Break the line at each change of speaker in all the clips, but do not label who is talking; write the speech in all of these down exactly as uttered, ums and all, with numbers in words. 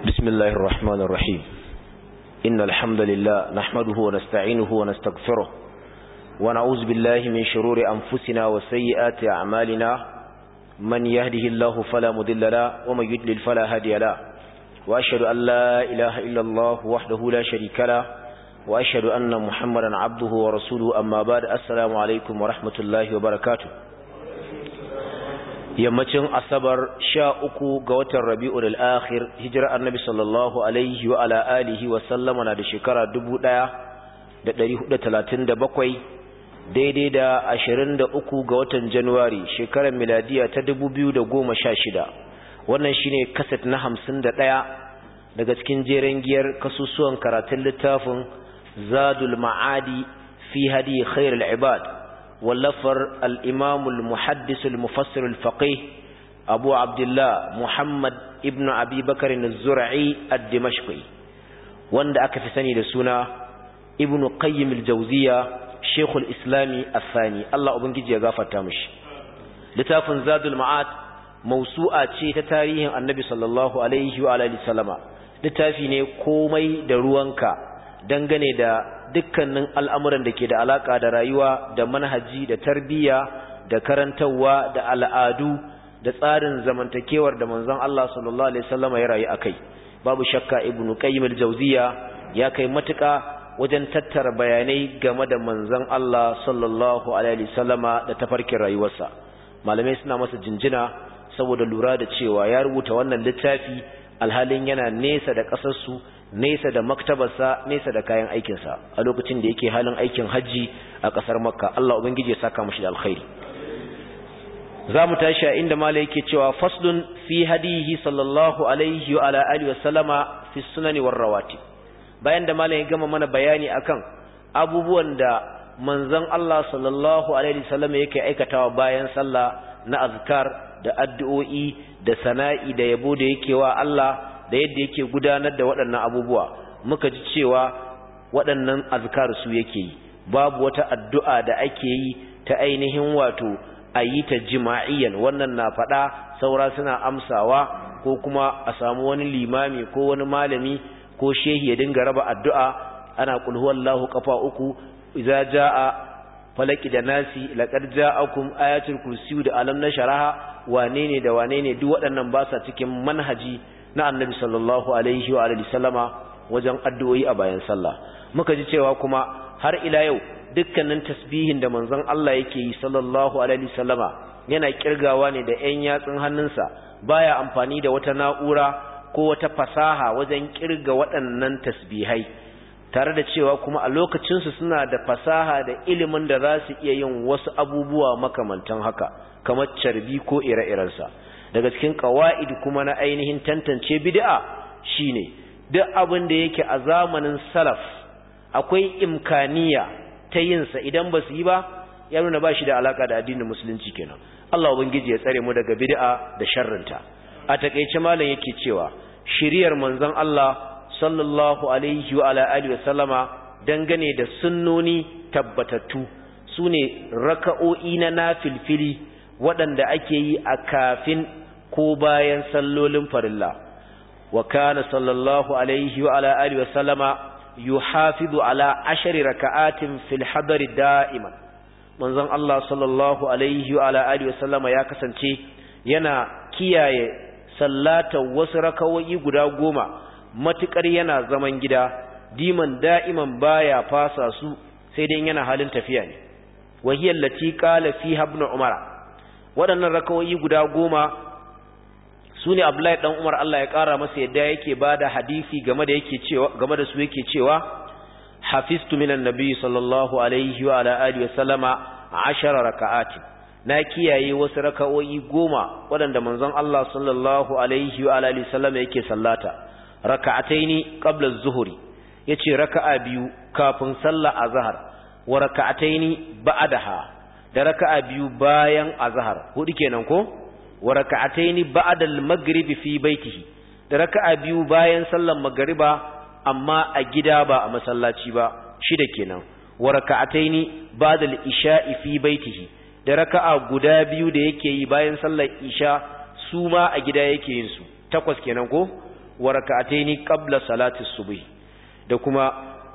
بسم الله الرحمن الرحيم إن الحمد لله نحمده ونستعينه ونستغفره ونعوذ بالله من شرور أنفسنا وسيئات أعمالنا من يهده الله فلا مضل له ومن يضلل فلا هادي له وأشهد أن لا إله إلا الله وحده لا شريك له وأشهد أن محمدا عبده ورسوله أما بعد السلام عليكم ورحمة الله وبركاته yammacin asabar sha uku ga watan rabi'ul akhir hijira annabi sallallahu alaihi wa ala alihi wa sallama na da shekara dubu ɗaya da ɗari hudu da talatin da bakwai daidai da ashirin da uku ga watan januwari shekarar miladiya ta dubu biyu da goma sha shida wannan shine kaset na hamsin da ɗaya daga cikin jeren giyar kasusuwan karatun littafin zadul ma'adi fi hadi khairul ibad واللفر الإمام المحدث المفسر الفقيه أبو عبد الله محمد ابن أبي بكر الزرعي الدمشقي واند أكفسني لسنا ابن قيم الجوزية شيخ الإسلام الثاني الله أبنجي يغافر تامش لتاف زاد المعاد موسوعة شيء تتاريه النبي صلى الله عليه وعلى وسلم لتافيني كومي دروانك dangane da dukkanin al'amuran da ke da alaka da rayuwa da manhaji da tarbiyya da karantarwa da al'adu da tsarin zamantakewar da manzon Allah sallallahu alaihi wasallam ya rayu akai babu shakka ibnu qayyim al-jawziya ya kai matuka wajen tattara bayanai game da manzon Allah sallallahu alaihi wasallama da tafarkin rayuwarsa malamai suna masa jinjina saboda lura da cewa ya rubuta wannan littafi alhalin yana nesa da kasarsu nesa da maktabarsa nesa da kayan aikinsa a lokacin da yake halin aikin hajji a ƙasar makka Allah ubangiji ya saka mashi da alkhairi za mu tashi a inda mala yake cewa faslun fi hadihi sallallahu alaihi wa ala alihi wa sallama fi sunani war rawatib bayan da mala ya gama mana bayani akan abubuwan da manzon Allah sallallahu alaihi wa sallama yake aikatawa bayan sallah na azkar da addu'o'i da sana'i da yabo da yake wa Allah da yadda yake gudanar da waɗannan abubuwa muka ji cewa waɗannan azkar su yake yi babu wata addu'a da ake yi ta ainihin wato ayi ta jima'iyyan wannan na faɗa saura suna amsawa ko kuma a samu wani limami ko wani malami ko shehi ya dinga raba addu'a ana qul huwallahu kafa uku idza jaa falaki da nasi laqad ja'akum ayatul kursiyu da alam nasharaha wane ne da wane ne duk waɗannan ba sa cikin manhaji na annabi sallallahu alaihi wa alihi sallama wajen addu'o'i a bayan sallah muka ji cewa kuma har ila yau dukkanin tasbihin da manzon Allah yake yi sallallahu alaihi sallama yana kirgawa ne da ƴan yatsun hannunsa baya amfani da wata na'ura ko wata fasaha wajen kirga waɗannan tasbihai tare da cewa kuma a lokacin su suna da fasaha da ilimin da za su iya yin wasu abubuwa makamantan haka kamar carbi ko ire-irensa daga cikin qawaid kuma na ainihin tantance bid'a shine duk abin da yake a zamanin salaf akwai imkaniya ta yin sa idan ba su yi ba ya nuna ba shi da alaka da addinin musulunci kenan Allah ubangiji ya tsare mu daga bid'a da sharrinta a takeice malam yake cewa shiriyar manzon Allah sallallahu alaihi wa ala alihi wasallama dangane da sunnoni tabbatattu sune raka'o'i na nafilfili waɗanda ake yi a kafin ko bayan sallolin farilla wa kana sallallahu alaihi wa ala alihi wa sallama yuhafizu ala ashri raka'atin fil hadari da'iman manzon Allah sallallahu alaihi wa ala alihi wa sallama ya kasance yana kiyaye sallata wasu rakawoyi guda goma matukar yana zaman gida diman da'iman baya fasa su sai dai yana halin tafiya ne wa hiya allati qala fiha ibn umar waɗannan rakawoyi guda goma su ne Abdullahi dan Umar Allah ya ƙara masa yadda yake bada hadisi game da yake cewa game da su yake cewa hafiztu minan nabiy sallallahu alaihi wa ala alihi wa sallama ashara raka'ati na kiyaye wasu raka'o'i goma waɗanda manzon Allah sallallahu alaihi wa ala alihi sallama yake sallata raka'ataini qabla az-zuhri yace raka'a biyu kafin sallar azhar wa raka'ataini ba'daha da raka'a biyu bayan azhar hudu kenan ko wa raka'ataini ba'da al-maghrib fi baitihi da raka'a biyu bayan sallar magriba amma a gida ba a masallaci ba shida kenan wa raka'ataini ba'da al-isha'i fi baitihi da raka'a guda biyu da yake yi bayan sallar isha su ma a gida yake yin su takwas kenan ko wa rak'ataini qabla salati subh da kuma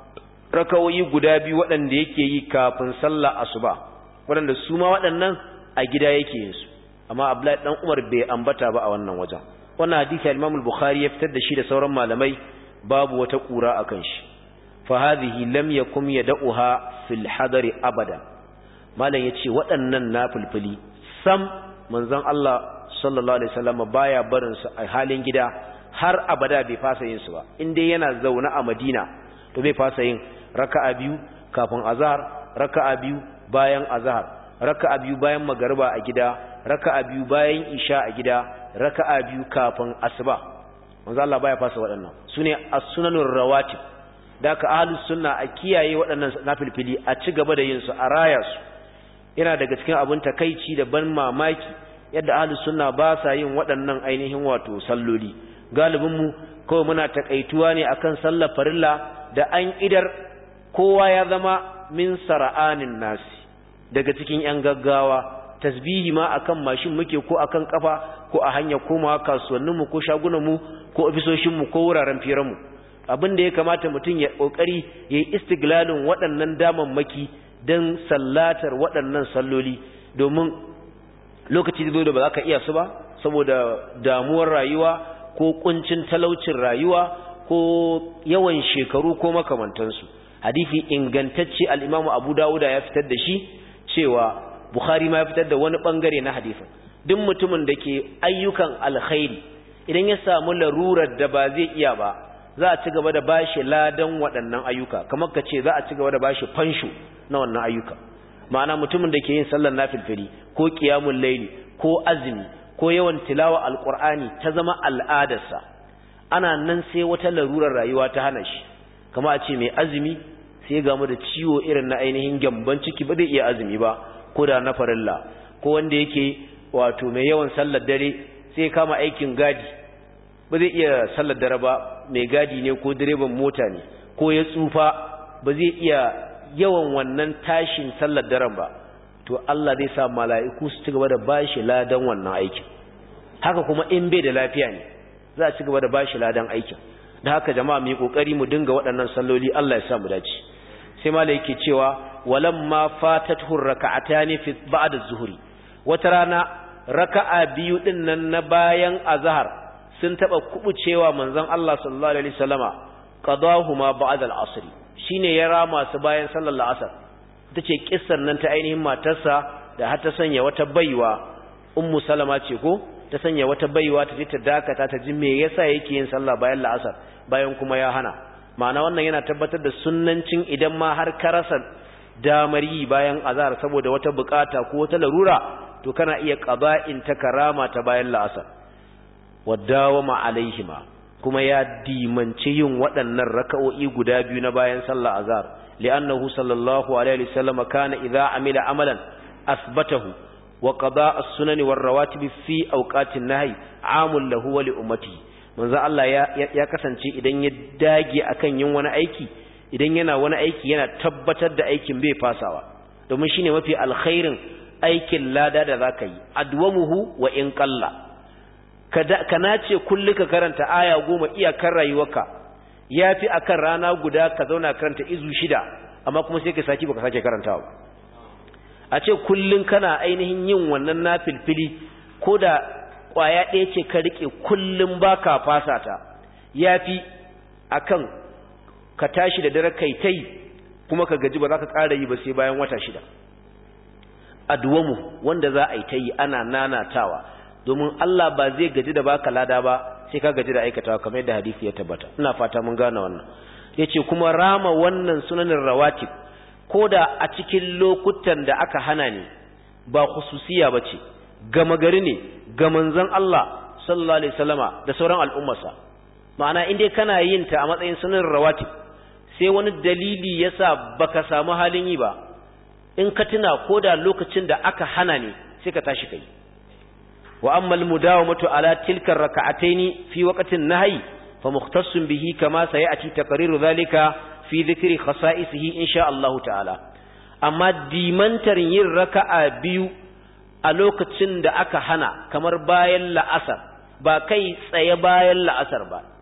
rakawoyi guda biyu waɗanda yake yi kafin sallar asuba waɗanda su ma waɗannan a gida yake yin su amma Abdullahi dan Umar bai ambata ba a wannan wajen wannan hadisi al-Imam al-Bukhari ya fitar da shi da sauran malamai babu wata kura akan shi fa hadhihi lam yakum yad'uha fil hadari abada malam yace waɗannan nafilfili sam manzon Allah sallallahu alaihi wasallam baya barin su a halin gida har abada bai fasa yin su ba in dai yana zaune a Madina to bai fasa yin raka'a biyu kafin azhar raka'a biyu bayan azhar raka'a biyu bayan magariba a gida raka'a biyu bayan isha a gida raka'a biyu kafin asuba manzo Allah baya fasa waɗannan sune as-sunanur rawatib da ka ahlus sunna a kiyaye waɗannan nafilfili a ci gaba da yin su a raya su yana daga cikin abin takeici da ban mamaki yadda ahlus sunna ba sa yin waɗannan ainihin wato salloli galibin mu kawai muna takaituwa ne akan sallar farilla da an idar kowa ya zama min sara'anin nasi daga cikin yan gaggawa tasbihi ma akan mashin muke ko akan kafa ko a hanya komawa kasuwannin mu ko shagunan mu ko ofisoshin mu ko wuraren firan mu abin da ya kamata mutum ya kokari yayi istiglalin waɗannan damammaki dan sallatar waɗannan salloli domin lokaci da zo da ba za ka iya su ba saboda damuwar rayuwa ko kuncin talaucin rayuwa ko yawan shekaru ko makamantansu hadisi ingantacce al-Imam Abu Dawud ya fitar da shi cewa Bukhari ma ya fitar da wani bangare na hadisin duk mutumin da ke ayyukan alkhairi idan ya samu larurar da ba zai iya ba za a ci gaba da bashi ladan waɗannan ayyuka kamar ka ce za a ci gaba da bashi fansho na wannan ayyuka ma'ana mutumin da ke yin sallar nafilfili ko qiyamul layli ko azumi ko yawan tilawa alqur'ani ta zama al'adarsa ana nan sai wata larurar rayuwa ta hana shi kamar a ce mai azumi sai ga mu da ciwo irin na ainihin gyamban ciki ba zai iya azumi ba ko da na farilla ko wanda yake wato mai yawan sallar dare sai kama aikin gadi ba zai iya sallar dare ba mai gadi ne ko direban mota ne ko ya tsufa ba zai iya yawan wannan tashin sallar daren ba to Allah zai sa mala'iku su ci gaba da bashi ladan wannan aikin haka kuma in bai da lafiya ne za a ci gaba da bashi ladan aikin da haka jama'a mu yi kokari mu dinga waɗannan salloli Allah ya sa mu dace sai malai yake cewa walamma fatatuhu raka'atani fi ba'da az-zuhri wata rana raka'a biyu din nan na bayan azhar sun taba kubucewa manzon Allah sallallahu alaihi wasallama qadahuma ba'da al-asr shine ya rama su bayan sallar al-asr tace kissan nan ta ainihin matarsa da har ta sanya wata baiwa ummu salama ce ko ta sanya wata baiwa ta je ta dakata ta ji me yasa yake yin sallah bayan al-asr bayan kuma ya hana ma'ana wannan yana tabbatar da sunnancin idan ma har ka rasa damar yi bayan azhar saboda wata bukata ko wata larura to kana iya qada'in ta karama ta bayan la'asar wadawama alaihima kuma ya dimanci yin waɗannan raka'o'i guda biyu na bayan sallar azhar li'annahu sallallahu alaihi wasallam kana idza amila amalan asbatahu wa qada'a as-sunan war rawatib fi awqatin nahy amul lahu wa li ummati manzo Allah ya ya kasance idan ya dage akan yin wani aiki idan yana wani aiki yana tabbatar da aikin bai fasawa domin shine mafi alkhairin aikin lada da zaka yi adwamuhu wa in qalla kada kana ce kullu ka karanta aya goma iyakar rayuwarka yafi akan rana guda ka zauna karanta izu shida amma kuma sai ka saki baka sake karantawa a ce kullun kana ainihin yin wannan nafilfili koda kwaya ɗaya ce ka rike kullun baka fasata yafi akan ka tashi da dare kai tai kuma ka gaji ba za ka ƙara yi ba sai bayan wata shida adwamu wanda za a yi tai ana nanatawa domin Allah ba zai gaji da baka lada ba sai ka gaji da aikatawa kamar yadda hadisi ya tabbata ina fata mun gane wannan yace kuma rama wannan sunanin rawatib koda a cikin lokutan da aka hana ne ba khususiya bace gama gari ne ga manzon Allah sallallahu alaihi wasallama da sauran al'ummarsa ma'ana indai kana yin ta a matsayin sunanin rawatib sai wani dalili yasa baka samu halin yi ba in ka tuna koda lokacin da aka hana ne sai ka tashi kai wa ammal mudawamatu ala tilka rak'ataini fi waqtin nahyi fa mukhtassun bihi kama sayati taqriru dhalika fi dhikri khasa'isihi insha Allah ta'ala amma dimantar yin raka'a biyu a lokacin da aka hana kamar bayan la'asar ba kai tsaye bayan la'asar ba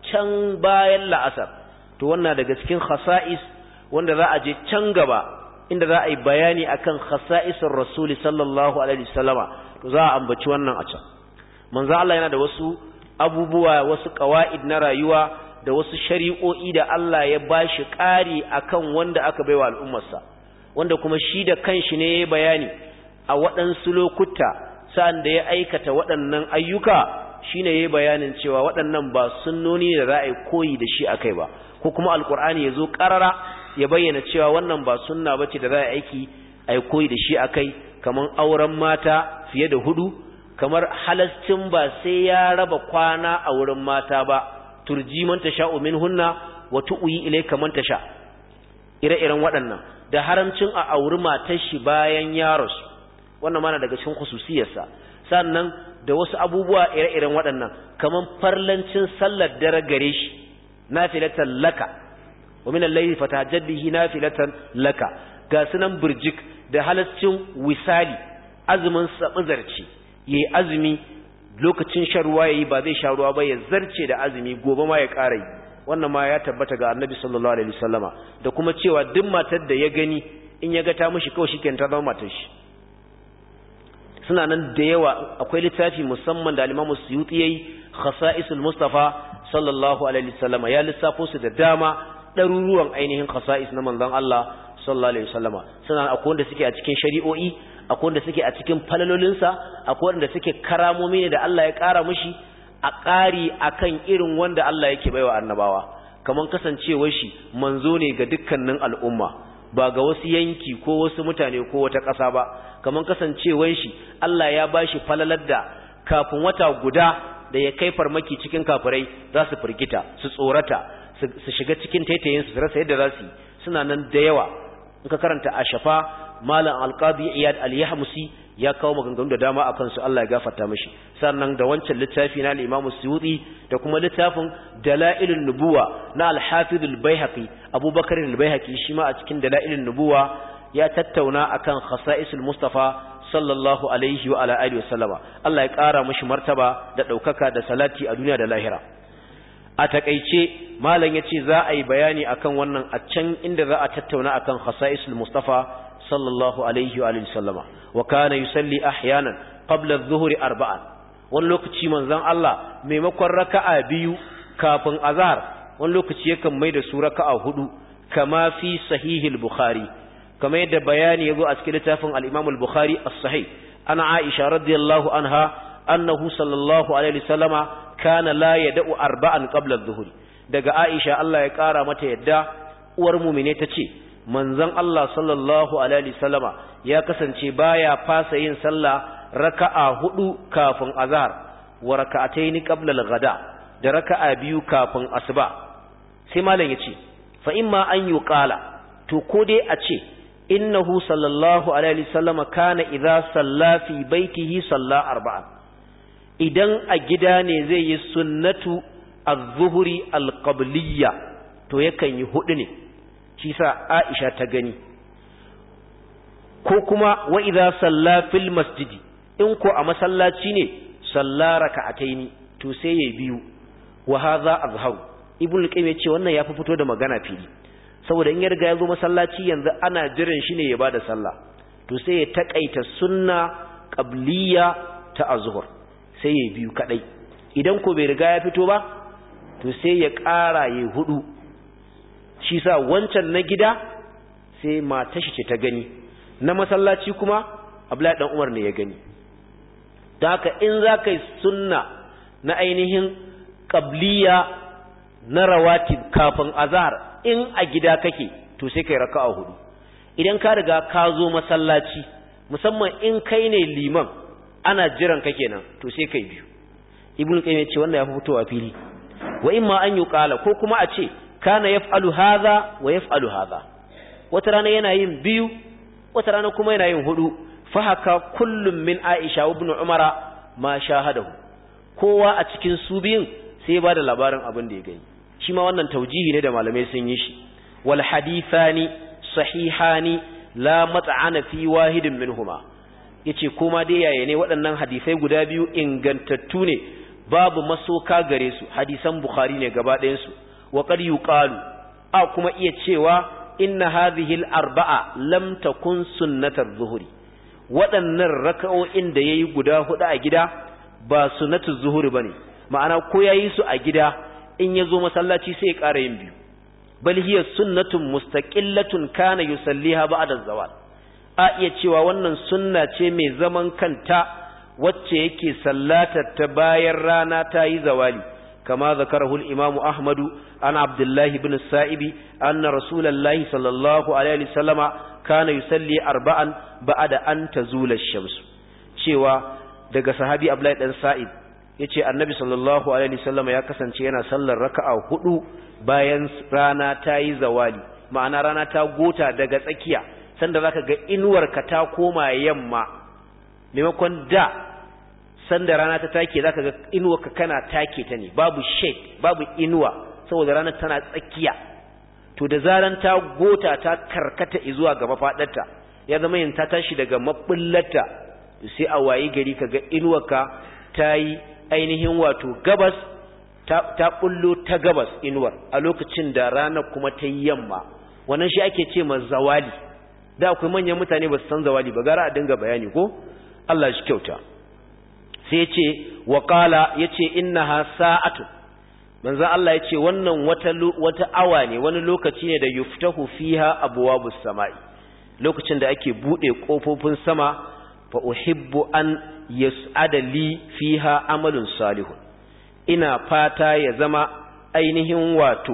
can bayan la'asar to wannan daga cikin khasa'is wanda za a je can gaba inda za a yi bayani akan khasa'isar rasuli sallallahu alaihi wasallama to za a ambaci wannan a can manzo Allah yana da wasu abubuwa wasu qawaid na rayuwa da wasu shari'o'i da Allah ya bashi ƙari akan wanda aka baiwa al'ummarsa wanda kuma shi da kanshi ne ya bayani a waɗansu lokuta sa'an da ya aikata waɗannan ayyuka shine yayi bayanin cewa waɗannan ba sunnoni da za a yi koyi da shi akai ba ko kuma alqur'ani yazo qarara ya bayyana cewa wannan ba sunna bace da za a aiki a yi koyi da shi akai kaman auren mata fiye da hudu kamar halascin ba sai ya raba kwana a wurin mata ba turji man tasha'u minhunna wa tu'yi ilayka man tasha ire-iren waɗannan da haramcin a auri matar shi bayan ya rasu wannan mana daga cikin khususiyarsa sannan da wasu abubuwa ire-iren waɗannan kaman farlancin sallar dare gare shi nafilatan laka wa min al-layli fatahajjad bihi nafilatan laka ga sunan burjik da halascin wisali azumin sabuzarci yayi azumi lokacin sharuwa yayi ba zai sha ruwa ba ya zarce da azumi gobe ma ya ƙara yi wannan ma ya tabbata ga Annabi sallallahu alaihi wasallama da kuma cewa duk matar da ya gani in ya ga ta mishi kawai shikenan ta zama matar shi suna nan da yawa akwai littafi musamman da al-Imam Suyuti yayi khasa'isul Mustafa sallallahu alaihi wasallama ya lissafo su da dama ɗaruruwan ainihin khasa'is na manzon Allah sallallahu alaihi wasallama suna akwai wanda suke a cikin shari'o'i akwai wanda suke a cikin falalolinsa akwai wanda suke karamomi ne da Allah ya ƙara mishi a ƙari akan irin wanda Allah yake baiwa annabawa kaman kasancewar shi manzo ne ga dukkanin al'umma ba ga wasu yanki ko wasu mutane ko wata ƙasa ba kaman kasancewar shi Allah ya bashi falalar da kafin wata guda da ya kai farmaki cikin kafirai za su firgita su tsorata su shiga cikin taitayin su rasa yadda za su yi suna nan da yawa in ka karanta ashafa malam alqadi iyad al-yahmusi ya kawo maganganu da dama akan su Allah ya gafarta mishi sannan da wancan littafi na al-Imam Suyuti da kuma littafin Dalailun Nubuwa na al-Hafiz al-Baihaqi Abubakar al-Baihaqi shi ma a cikin Dalailun Nubuwa ya tattauna akan khasa'isul Mustafa sallallahu alaihi wa ala alihi wasallama Allah ya kara mishi martaba da daukaka da salati a duniya da lahira a takeice malam yace za a yi bayani akan wannan a can inda za a tattauna akan khasa'isul Mustafa sallallahu alaihi wa alihi wasallama wa kana yusalli ahyanan qabla adh-dhuhri arba'an wani lokaci manzon Allah maimakon raka'a biyu kafin azhar wani lokaci yakan mai da su raka'a hudu kama fi sahihil bukhari kama yadda bayani yazo a cikin littafin al-Imam al-Bukhari as-Sahih ana Aisha radiyallahu anha annahu sallallahu alaihi wasallama kana la yad'u arba'an qabla adh-dhuhri daga Aisha Allah ya kara mata yadda uwar mu'mine tace manzon Allah sallallahu alaihi wasallama ya kasance baya fasa yin sallah raka'a hudu kafin azhar wa raka'ataini qabla al-ghada da raka'a biyu kafin asuba sai malam yace fa imma an yuqala to ko dai a ce innahu sallallahu alaihi wasallama kana idza salla fi baitihi salla arba'a idan a gida ne zai yi sunnatu az-zuhri al-qabliyya to yakan yi hudu ne shi sa Aisha ta gani ko kuma wa idza salla fil masjidi in ko a masallaci ne salla raka'ataini to sai yayi biyu wa hadha azhar ibnu al-qayyim yace wannan yafi fito da magana fili saboda in ya riga ya zo masallaci yanzu ana jiran shi ne ya bada sallah to sai ya takaita sunna qabliya ta azhar sai yayi biyu kadai idan ko bai riga ya fito ba to sai ya ƙara yayi hudu shi sa wancan na gida sai matar shi ce ta gani na masallaci kuma Abdullahi dan Umar ne ya gani dan haka in zaka yi sunna na ainihin qabliya na rawatib kafin azhar in a gida kake to sai kai raka'a hudu idan ka riga ka zo masallaci musamman in kai ne liman ana jiran ka kenan to sai kai biyu ibnu qayyim ya ce wannan ya fi fitowa fili wa imma an yuqala ko kuma a ce kana yaf'alu hadha wa yaf'alu hadha wata rana yana yin biyu wata rana kuma yana yin hudu fa haka kullum min Aisha ibn Umara ma shahadahu kowa a cikin su biyun sai ya bada labarin abin da ya gani shi ma wannan taujihi ne da malamai sun yi shi wal hadithani sahihani la mat'ana fi wahidin minhuma yace kuma dai yaya ne waɗannan hadisai guda biyu ingantattu ne babu masoka gare su hadisan bukhari ne gaba ɗayan su wa qad yuqalu a kuma iya cewa inna hadhihi al-arba'a lam takun sunnatar zuhri waɗannan raka'o'in da yayi guda hudu a gida ba sunnatul zuhri bane ma'ana ko yayi su a gida in yazo masallaci sai ya ƙara yin biyu bal hiya sunnatun mustaqillatun kana yusalliha ba'da az-zawal a iya cewa wannan sunna ce mai zaman kanta wacce yake sallatar ta bayan rana ta yi zawali kama zakarahu al-imam ahmadu an abdullah ibn sa'ibi anna rasulullahi sallallahu alaihi wasallama kana yusalli arba'an ba'da an tazula ash-shams cewa daga sahabi abdullah dan sa'id yace annabi sallallahu alaihi wasallama ya kasance yana sallar raka'a hudu bayan rana ta yi zawali ma'ana rana ta gota daga tsakiya sanda zaka ga inuwarka ta koma yamma maimakon da sanda rana ta take zaka ga inuwarka kana take ta ne babu shade babu inuwa saboda rana tana tsakiya to da zaran ta gota ta karkata zuwa ga mafadarta ya zama yin ta tashi daga mabullata sai a wayi gari kaga inuwarka ta yi ainihin wato gabas ta ta bullo ta gabas inuwar a lokacin da rana kuma ta yi yamma wannan shi ake ce ma zawali da akwai manyan mutane ba su san zawali ba gara a dinga bayani ko Allah shi kyauta sai yace wa qala yace innaha sa'atu manzo Allah yace wannan wata wata awa ne wani lokaci ne da yuftahu fiha abwabus samai lokacin da ake bude kofofin sama fa uhibbu an yas'ada li fiha amalun salihun ina fata ya zama ainihin wato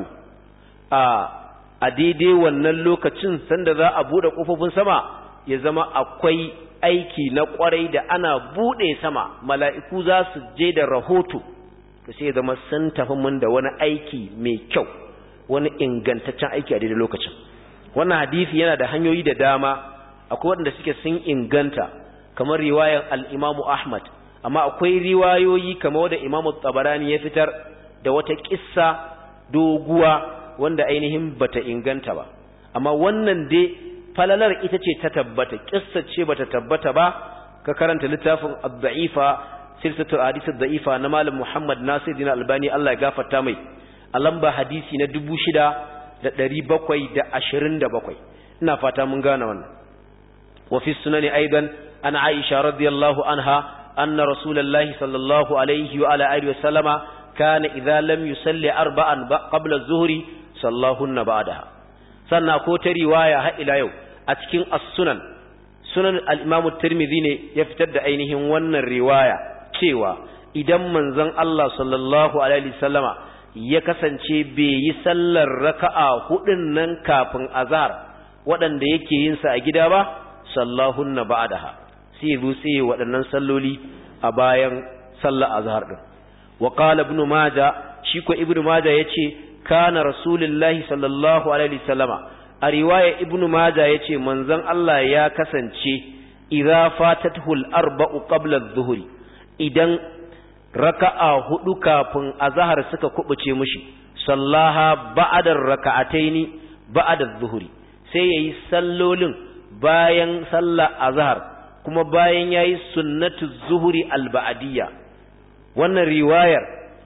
a a daidai wannan lokacin sanda za a bude kofofin sama ya zama akwai aiki na kwarai da ana bude sama mala'iku za su je da rahoto to sai ya zama sun tafi mun da wani aiki mai kyau wani ingantaccen aiki a daidai lokacin wannan hadisi yana da hanyoyi da dama akwai wanda suke sun inganta kamar riwayar al-Imam Ahmad amma akwai riwayoyi kamar wanda Imam Tabarani ya fitar da wata kissa doguwa wanda ainihin bata inganta ba amma wannan dai falalar ita ce ta tabbata kissa ce bata tabbata ba ka karanta littafin ad-da'ifa silsilatul hadith ad-da'ifa na malam Muhammad Nasiruddin Albani Allah ya gafarta mai a lamba hadisi na dubu shida da ɗari bakwai da ashirin da bakwai ina fata mun gane wannan wa fi sunani aidan an Aisha radiyallahu anha anna rasulullahi sallallahu alaihi wa ala alihi wa sallama kana idza lam yusalli arba'an qabla az-zuhri sallahunna ba'daha sannan ko ta riwaya har ila yau a cikin as-sunan sunan al-Imam at-Tirmidhi ne ya fitar da ainihin wannan riwaya cewa idan manzon Allah sallallahu alaihi wasallama ya kasance bai yi sallar raka'a hudun nan kafin azhar waɗanda yake yin sa a gida ba sallahunna ba'daha sai rusi waɗannan salloli a bayan sallar azhar din wa qala ibn majah shi ko ibn majah yace kana rasulullahi sallallahu alaihi wasallama a riwaya ibn majah yace manzon Allah ya kasance idza fatatuhul arba'u qabla adh-dhuhri idan raka'a hudu kafin azhar suka kubuce mishi sallaha ba'da raka'ataini ba'da adh-dhuhri sai yayi sallolin bayan sallar azhar kuma bayan yayi sunnatu zuhri al-ba'diyya wannan riwayar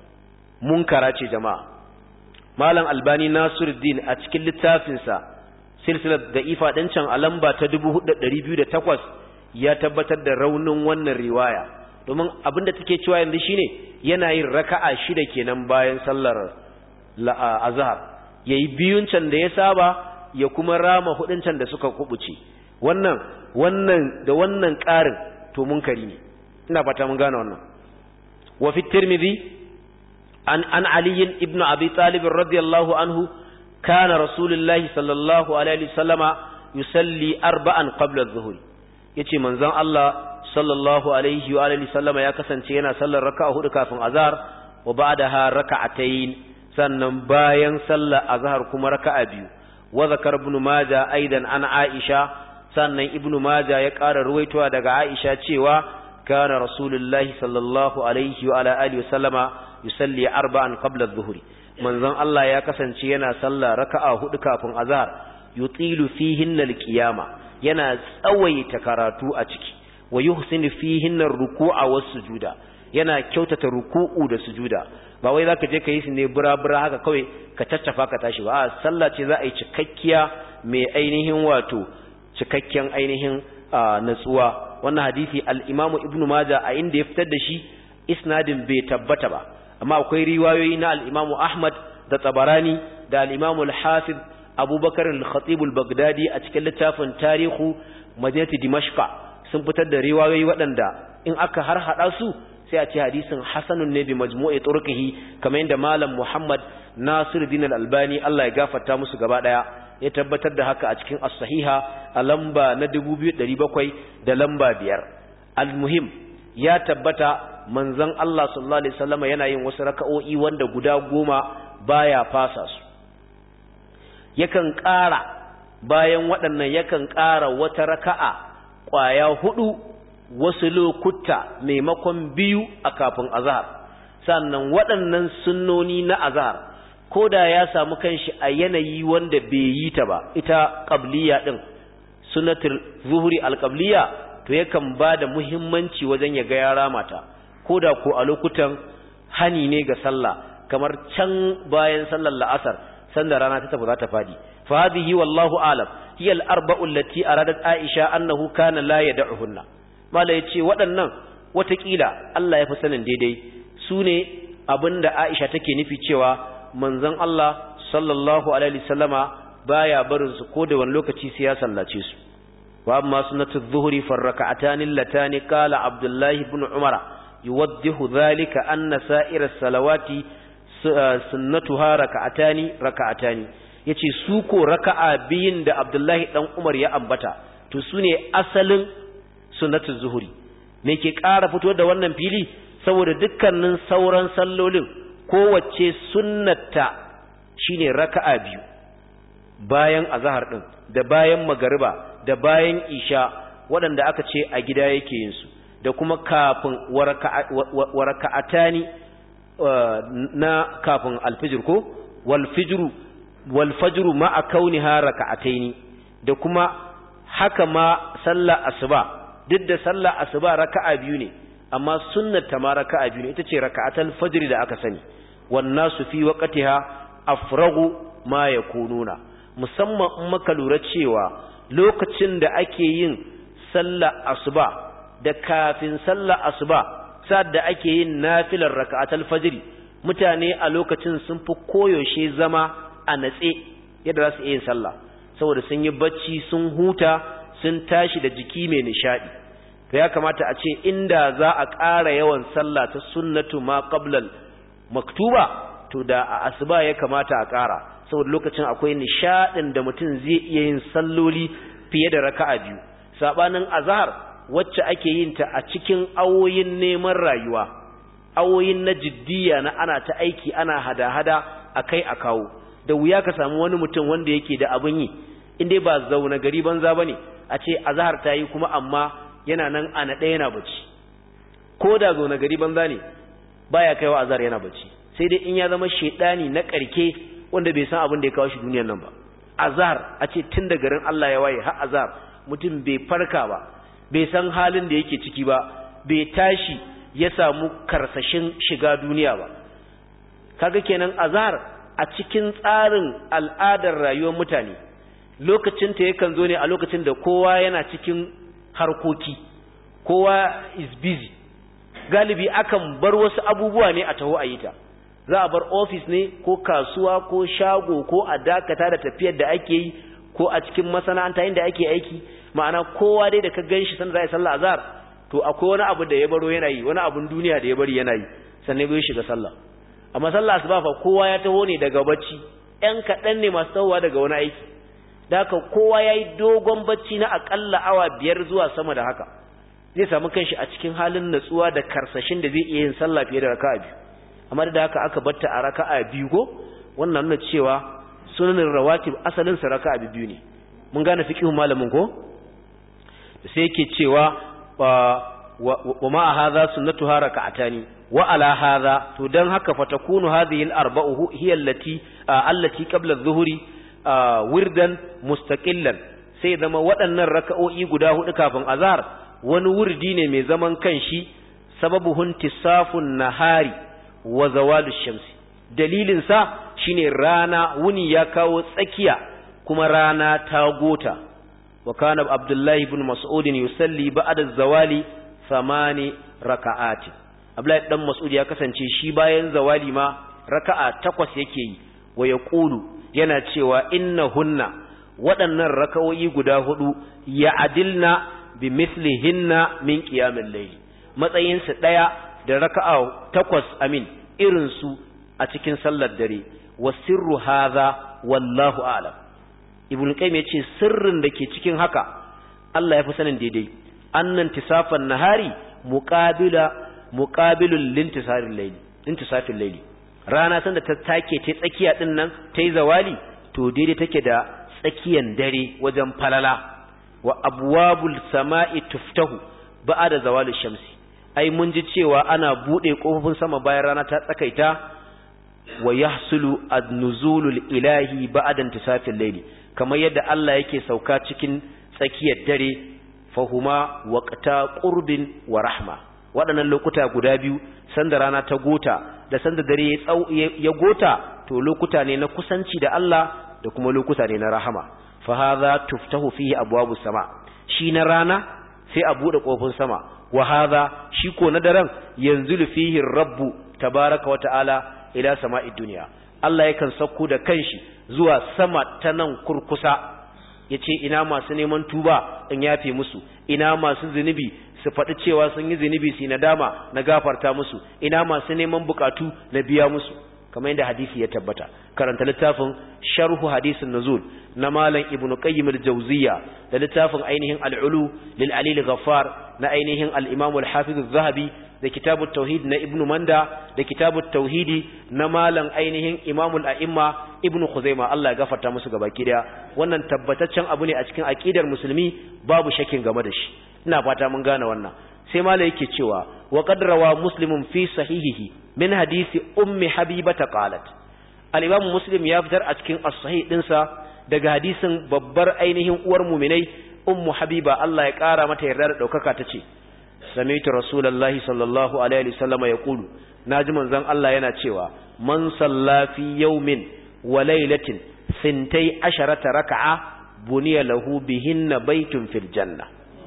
munkara ce jama'a malam albani nasiruddin a cikin littafinsa silsilar da'ifa din can a lamba ta dubu hudu da ɗari biyu da takwas ya tabbatar da raunin wannan riwaya domin abinda take cewa yanzu shine yana yin raka'a shida kenan bayan sallar azhar yayi biyun can da ya saba ya kuma rama hudun can da suka kubuce wannan wannan da wannan ƙarin to munkari ne ina fata mun gane wannan wa fi tirmidhi عن عن علي ابن أبي طالب رضي الله عنه كان رسول الله صلى الله عليه وسلم يصلي أربعا قبل الظهر يتي منزان الله صلى الله عليه وآله وسلم يا كسنتينا صلى ركعة هدى كافن أزهر وبعدها ركعتين سنن باين صلى أزهر كما ركع بيو وذكر ابن ماجه أيضا عن عائشة سنن ابن ماجه يقال رويتها دقى عائشة تيوا كان رسول الله صلى الله عليه وعلى آله وسلم yusalli arba'an qabla adh-dhuhri manzon Allah ya kasance yana sallah raka'a hudu kafin azhar yutilu fihinna al-qiyama yana tsawaita karatu a ciki wa yuhsinu fihinna ar-ruku'a was-sujuda yana kyautata ruku'u da sujuda ba wai zaka je ka yi su ne bura-bura haka kawai ka caccafa ka tashi ba a sallah ce za a yi cikakkiya mai ainihin wato cikakken ainihin natsuwa. Wannan hadisi al-Imam Ibn Majah a inda ya fitar da shi isnadin bai tabbata ba, amma akwai riwayoyi na al-Imam Ahmad da Tabarani da al-Imam al-Hafiz Abubakar al-Khatib al-Baghdadi a cikin littafin Tarihu Madinati Dimashq sun fitar da riwayoyi waɗanda in aka har hada su sai a ce hadisin hasanun ne bi majmu'i turqihi kamar yadda malam Muhammad Nasiruddin al-Albani Allah ya gafarta musu gaba daya ya tabbatar da haka a cikin as-sahiha a lamba na dubu biyu da ɗari bakwai da lamba biyar. Al-muhim ya tabbata manzon Allah sallallahu alaihi wasallam yana yin wasu raka'o'i wanda guda goma baya fasa su, yakan ƙara bayan waɗannan yakan ƙara wata raka'a ƙwaya hudu wasu lokuta maimakon biyu a kafin azhar. Sannan waɗannan sunnoni na azhar ko da ya samu kanshi a yanayi wanda bai yi ta ba, ita qabliya din sunnatul zuhri al-qabliya, to yakan bada muhimmanci wajen ya ga ya ramata ko da ko a lokutan hani ne ga sallah, kamar can bayan sallar la'asar sanda rana ta tafi za ta fadi. fa hadhihi wallahu a'lam hiya al-arba'u allati aradat Aisha annahu kana la yad'uhunna. mala yace waɗannan watakila Allah ya fi sanin daidai su ne abinda Aisha take nufi cewa manzon Allah sallallahu alaihi wasallama baya barin su ko da wani lokaci sai ya sallace su. wa amma sunnatu adh-dhuhri farraka'atan allatani qala Abdullah ibn Umar yuwaddihu dhalika anna sa'ir as-salawati sunnatuha raka'atani raka'atani. yace su ko raka'a biyin da Abdullah dan Umar ya ambata to sune asalin sunnatu zuhuri. me ke ƙara fito da wannan fili saboda dukkanin sauran sallolin kowace sunnata shine raka'a biyu bayan azhar din da bayan magariba da bayan isha waɗanda aka ce a gida yake yin su, da kuma kafin waraka'atani na kafin alfijir ko wal fijru wal fajru ma'a kauniha raka'ataini, da kuma haka ma sallar asuba duk da sallar asuba raka'a biyu ne amma sunnata ma raka'a biyu ne, ita ce raka'atul fajr da aka sani. wan nasu fi waqtiha afragu ma yakununa, musamman in maka lura cewa lokacin da ake yin sallar asuba da kafin sallar asuba sa'ad da ake yin nafilar raka'atul fajr, mutane a lokacin sun fi koyaushe zama a natse yadda za su yi sallah saboda sun yi bacci sun huta sun tashi da jiki mai nishadi. to ya kamata a ce inda za a ƙara yawan sallah ta sunnatu ma qablal maktuba to da a asuba ya kamata a ƙara saboda lokacin akwai nishadin da mutum zai iya yin salloli fiye da raka'a biyu, sabanin azhar wacce ake yin ta a cikin awoyin neman rayuwa, awoyin na jiddiya na ana ta aiki ana hada-hada akai a kawo. da wuya ka samu wani mutum wanda yake da abin yi inda ba zauna gari banza bane a ce azhar ta yi kuma amma yana nan a naɗe yana bacci, ko da zauna gari banza ne baya kaiwa azhar yana bacci, sai dai in ya zama shedani na karke wanda bai san abin da ya kawo shi duniyar nan ba. azhar a ce tun da garin Allah ya waye har azhar mutum bai farka ba, bai san halin da yake ciki ba, bai tashi ya samu karsashin shiga duniya ba. kaga kenan azhar a cikin tsarin al'adar rayuwar mutane lokacin ta yakan zo ne a lokacin da kowa yana cikin harkoki, kowa is busy. galibi akan bar wasu abubuwa ne a taho a yi ta, za a bar ofis ne ko kasuwa ko shago ko a dakata da tafiyar da ake yi ko a cikin masana'anta inda ake aiki, ma'ana kowa dai da ka ganshi san za a yi sallah azhar to akwai wani abu da ya baro yana yi, wani abun duniya da ya bari yana yi sannan bai shiga sallah. amma sallah asuba fa kowa ya taho ne daga bacci, ɗan kaɗan ne masu tahowa daga wani aiki, da haka kowa ya yi dogon bacci na akalla awa biyar zuwa sama da haka, zai samu kanshi a cikin halin natsuwa da karsashin da zai iya yin sallah fiye da raka'a biyu. amma da haka aka batta a raka'a biyu ko wannan nuna cewa sunanin rawatib asalin sa raka'a biyu ne. mun gane fiqhun malamin ko sai yake cewa wa ma hadha sunnatuha raka'atani wa ala hadha, to dan haka fatakunu hadhihi al-arba'u hiya allati allati qabla adh-dhuhri wirdan mustaqillan, sai zama waɗannan raka'o'i guda hudu kafin azhar wani wurdi ne mai zaman kanshi sababu intisafun nahari wa zawalu shamsi dalilin sa shine rana wuni ya kawo tsakiya kuma rana ta gota wa kana abdullahi ibn mas'ud yusalli ba'da az-zawali thamani raka'ati abdullahi dan mas'ud ya kasance shi bayan zawali ma raka'a takwas yake yi wa yaqulu yana cewa innahunna waɗannan raka'o'i guda hudu ya'dilna bi mithlihinna min qiyamil layl matsayin su daya da raka'a takwas amin irin su a cikin sallar dare wa sirru hadha wallahu a'lam ibnu qayyim yace sirrin da ke cikin haka Allah ya fi sanin daidai annan tisafan nahari muqabila muqabilul lintisaril layl intisafil layl rana sanda ta take ta tsakiya din nan tayi zawali to daidai take da tsakiyan dare wajen falala wa abwabul sama'i tuftahu ba'da zawali shamsi ai mun ji cewa ana bude kofofin sama bayan rana ta tsakaita wa yahsulu an-nuzulul ilahi ba'da intisafil layli kamar yadda Allah yake sauka cikin tsakiyar dare fahuma waqta qurbin wa rahma waɗannan lokuta guda biyu sanda rana ta gota da sanda dare ya gota to lokuta ne na kusanci da Allah da kuma lokuta ne na rahama fa hadha tuftahu fihi abwabus sama shi na rana sai a bude kofin sama wa hadha shi ko na daren yanzulu fihi rabbu tabaaraka wa ta'ala ila sama'id dunya Allah yakan sauko da kanshi zuwa sama ta nan kurkusa yace ina masu neman tuba in yafe musu ina masu zinubi su faɗi cewa sun yi zinubi su nadama na gafarta musu ina masu neman bukatu na biya musu kamar yadda hadisi ya tabbata karanta littafin sharhu hadisin nuzul na malam ibnu qayyim al-jawziyya da littafin ainihin al-ulu lil alil ghaffar na ainihin al-imam al-hafiz az-zahabi da kitabut tauhid na ibnu manda da kitabut tauhidi na malam ainihin imam al-a'imma ibnu khuzaima Allah ya gafarta musu gabaki daya wannan tabbataccen abu ne a cikin aqidar musulmi babu shakin game da shi ina fata mun gane wannan sai malai yake cewa wa qad rawa muslimun fi sahihihi min hadisi ummi habibata qalat al-imam muslim ya fitar a cikin as-sahih dinsa daga hadisin babbar ainihin uwar mu'minai ummu habiba Allah ya kara mata yarda da daukaka tace sami'tu rasulullahi sallallahu alaihi wasallam yaqulu naji manzon Allah yana cewa man salla fi yawmin wa laylatin sintai asharata raka'a buniya lahu bihinna baytun fil janna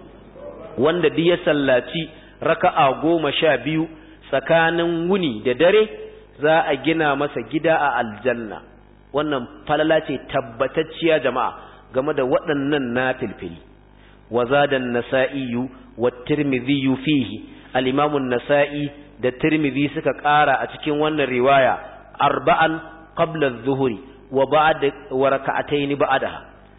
wanda duk ya sallaci raka'a goma sha biyu tsakanin wuni da dare za a gina masa gida a aljanna wannan falala ce tabbatacciya jama'a game da waɗannan nafilfili wa zadan nasa'i wa tirmidhi fihi al-imam an-nasa'i da tirmidhi suka ƙara a cikin wannan riwaya arba'an qabla adh-dhuhri wa ba'da wa raka'atayn ba'daha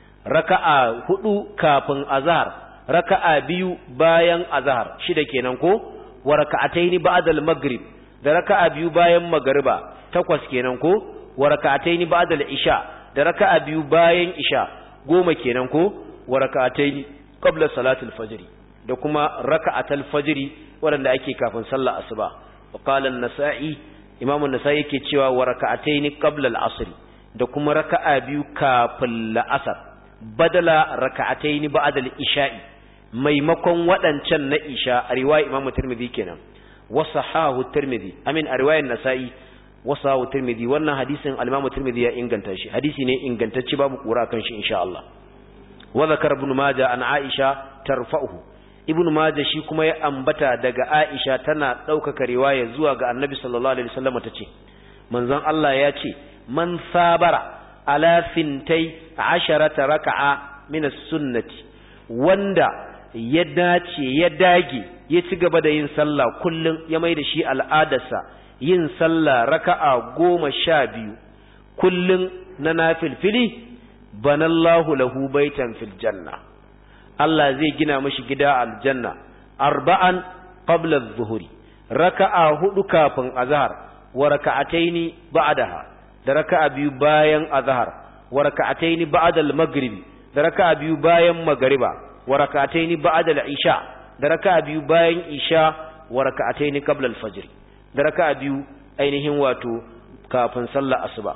raka'a hudu kafin azhar raka'a biyu bayan azhar shida kenan ko wa raka'ataini ba'da al-maghrib da raka'a biyu bayan magriba takwas kenan ko wa raka'ataini ba'da al-isha da raka'a biyu bayan isha goma kenan ko wa raka'ataini qabla salatul fajr da kuma raka'atul fajr wanda ake kafin sallar asuba wa qala an-nasa'i imamu an-nasa'i yake cewa wa raka'ataini qabla al-asr da kuma raka'a biyu kafin la'asar badala raka'ataini ba'da al-isha'i maimakon waɗancan na isha a riwaya imamu tirmidhi kenan wasahahu tirmidhi amin a riwayar nasa'i wasahahu tirmidhi wannan hadisin al-imamu tirmidhi ya inganta shi hadisi ne ingantacce babu kura kan shi insha Allah wa zakar ibn majah an aisha tarfa'uhu ibn majah shi kuma ya ambata daga aisha tana daukaka riwaya zuwa ga annabi sallallahu alaihi wasallam tace manzon Allah ya ce man sabara ala fintai asharata raka'a min as-sunnati wanda ya dace ya dage ya ci gaba da yin sallah kullum ya mai da shi al'adarsa yin sallah raka'a goma sha biyu kullum na nafilfili banallahu lahu baitan fil janna Allah zai gina mashi gida aljanna arba'an qabla adh-dhuhri raka'a hudu kafin azhar wa raka'ataini ba'daha da raka'a biyu bayan azhar wa raka'ataini ba'da al-maghribi da raka'a biyu bayan magriba wa rak'ataini ba'da al-isha da raka'a biyu bayan isha wa rak'ataini qabla al-fajr da raka'a biyu ainihin wato kafin sallar asuba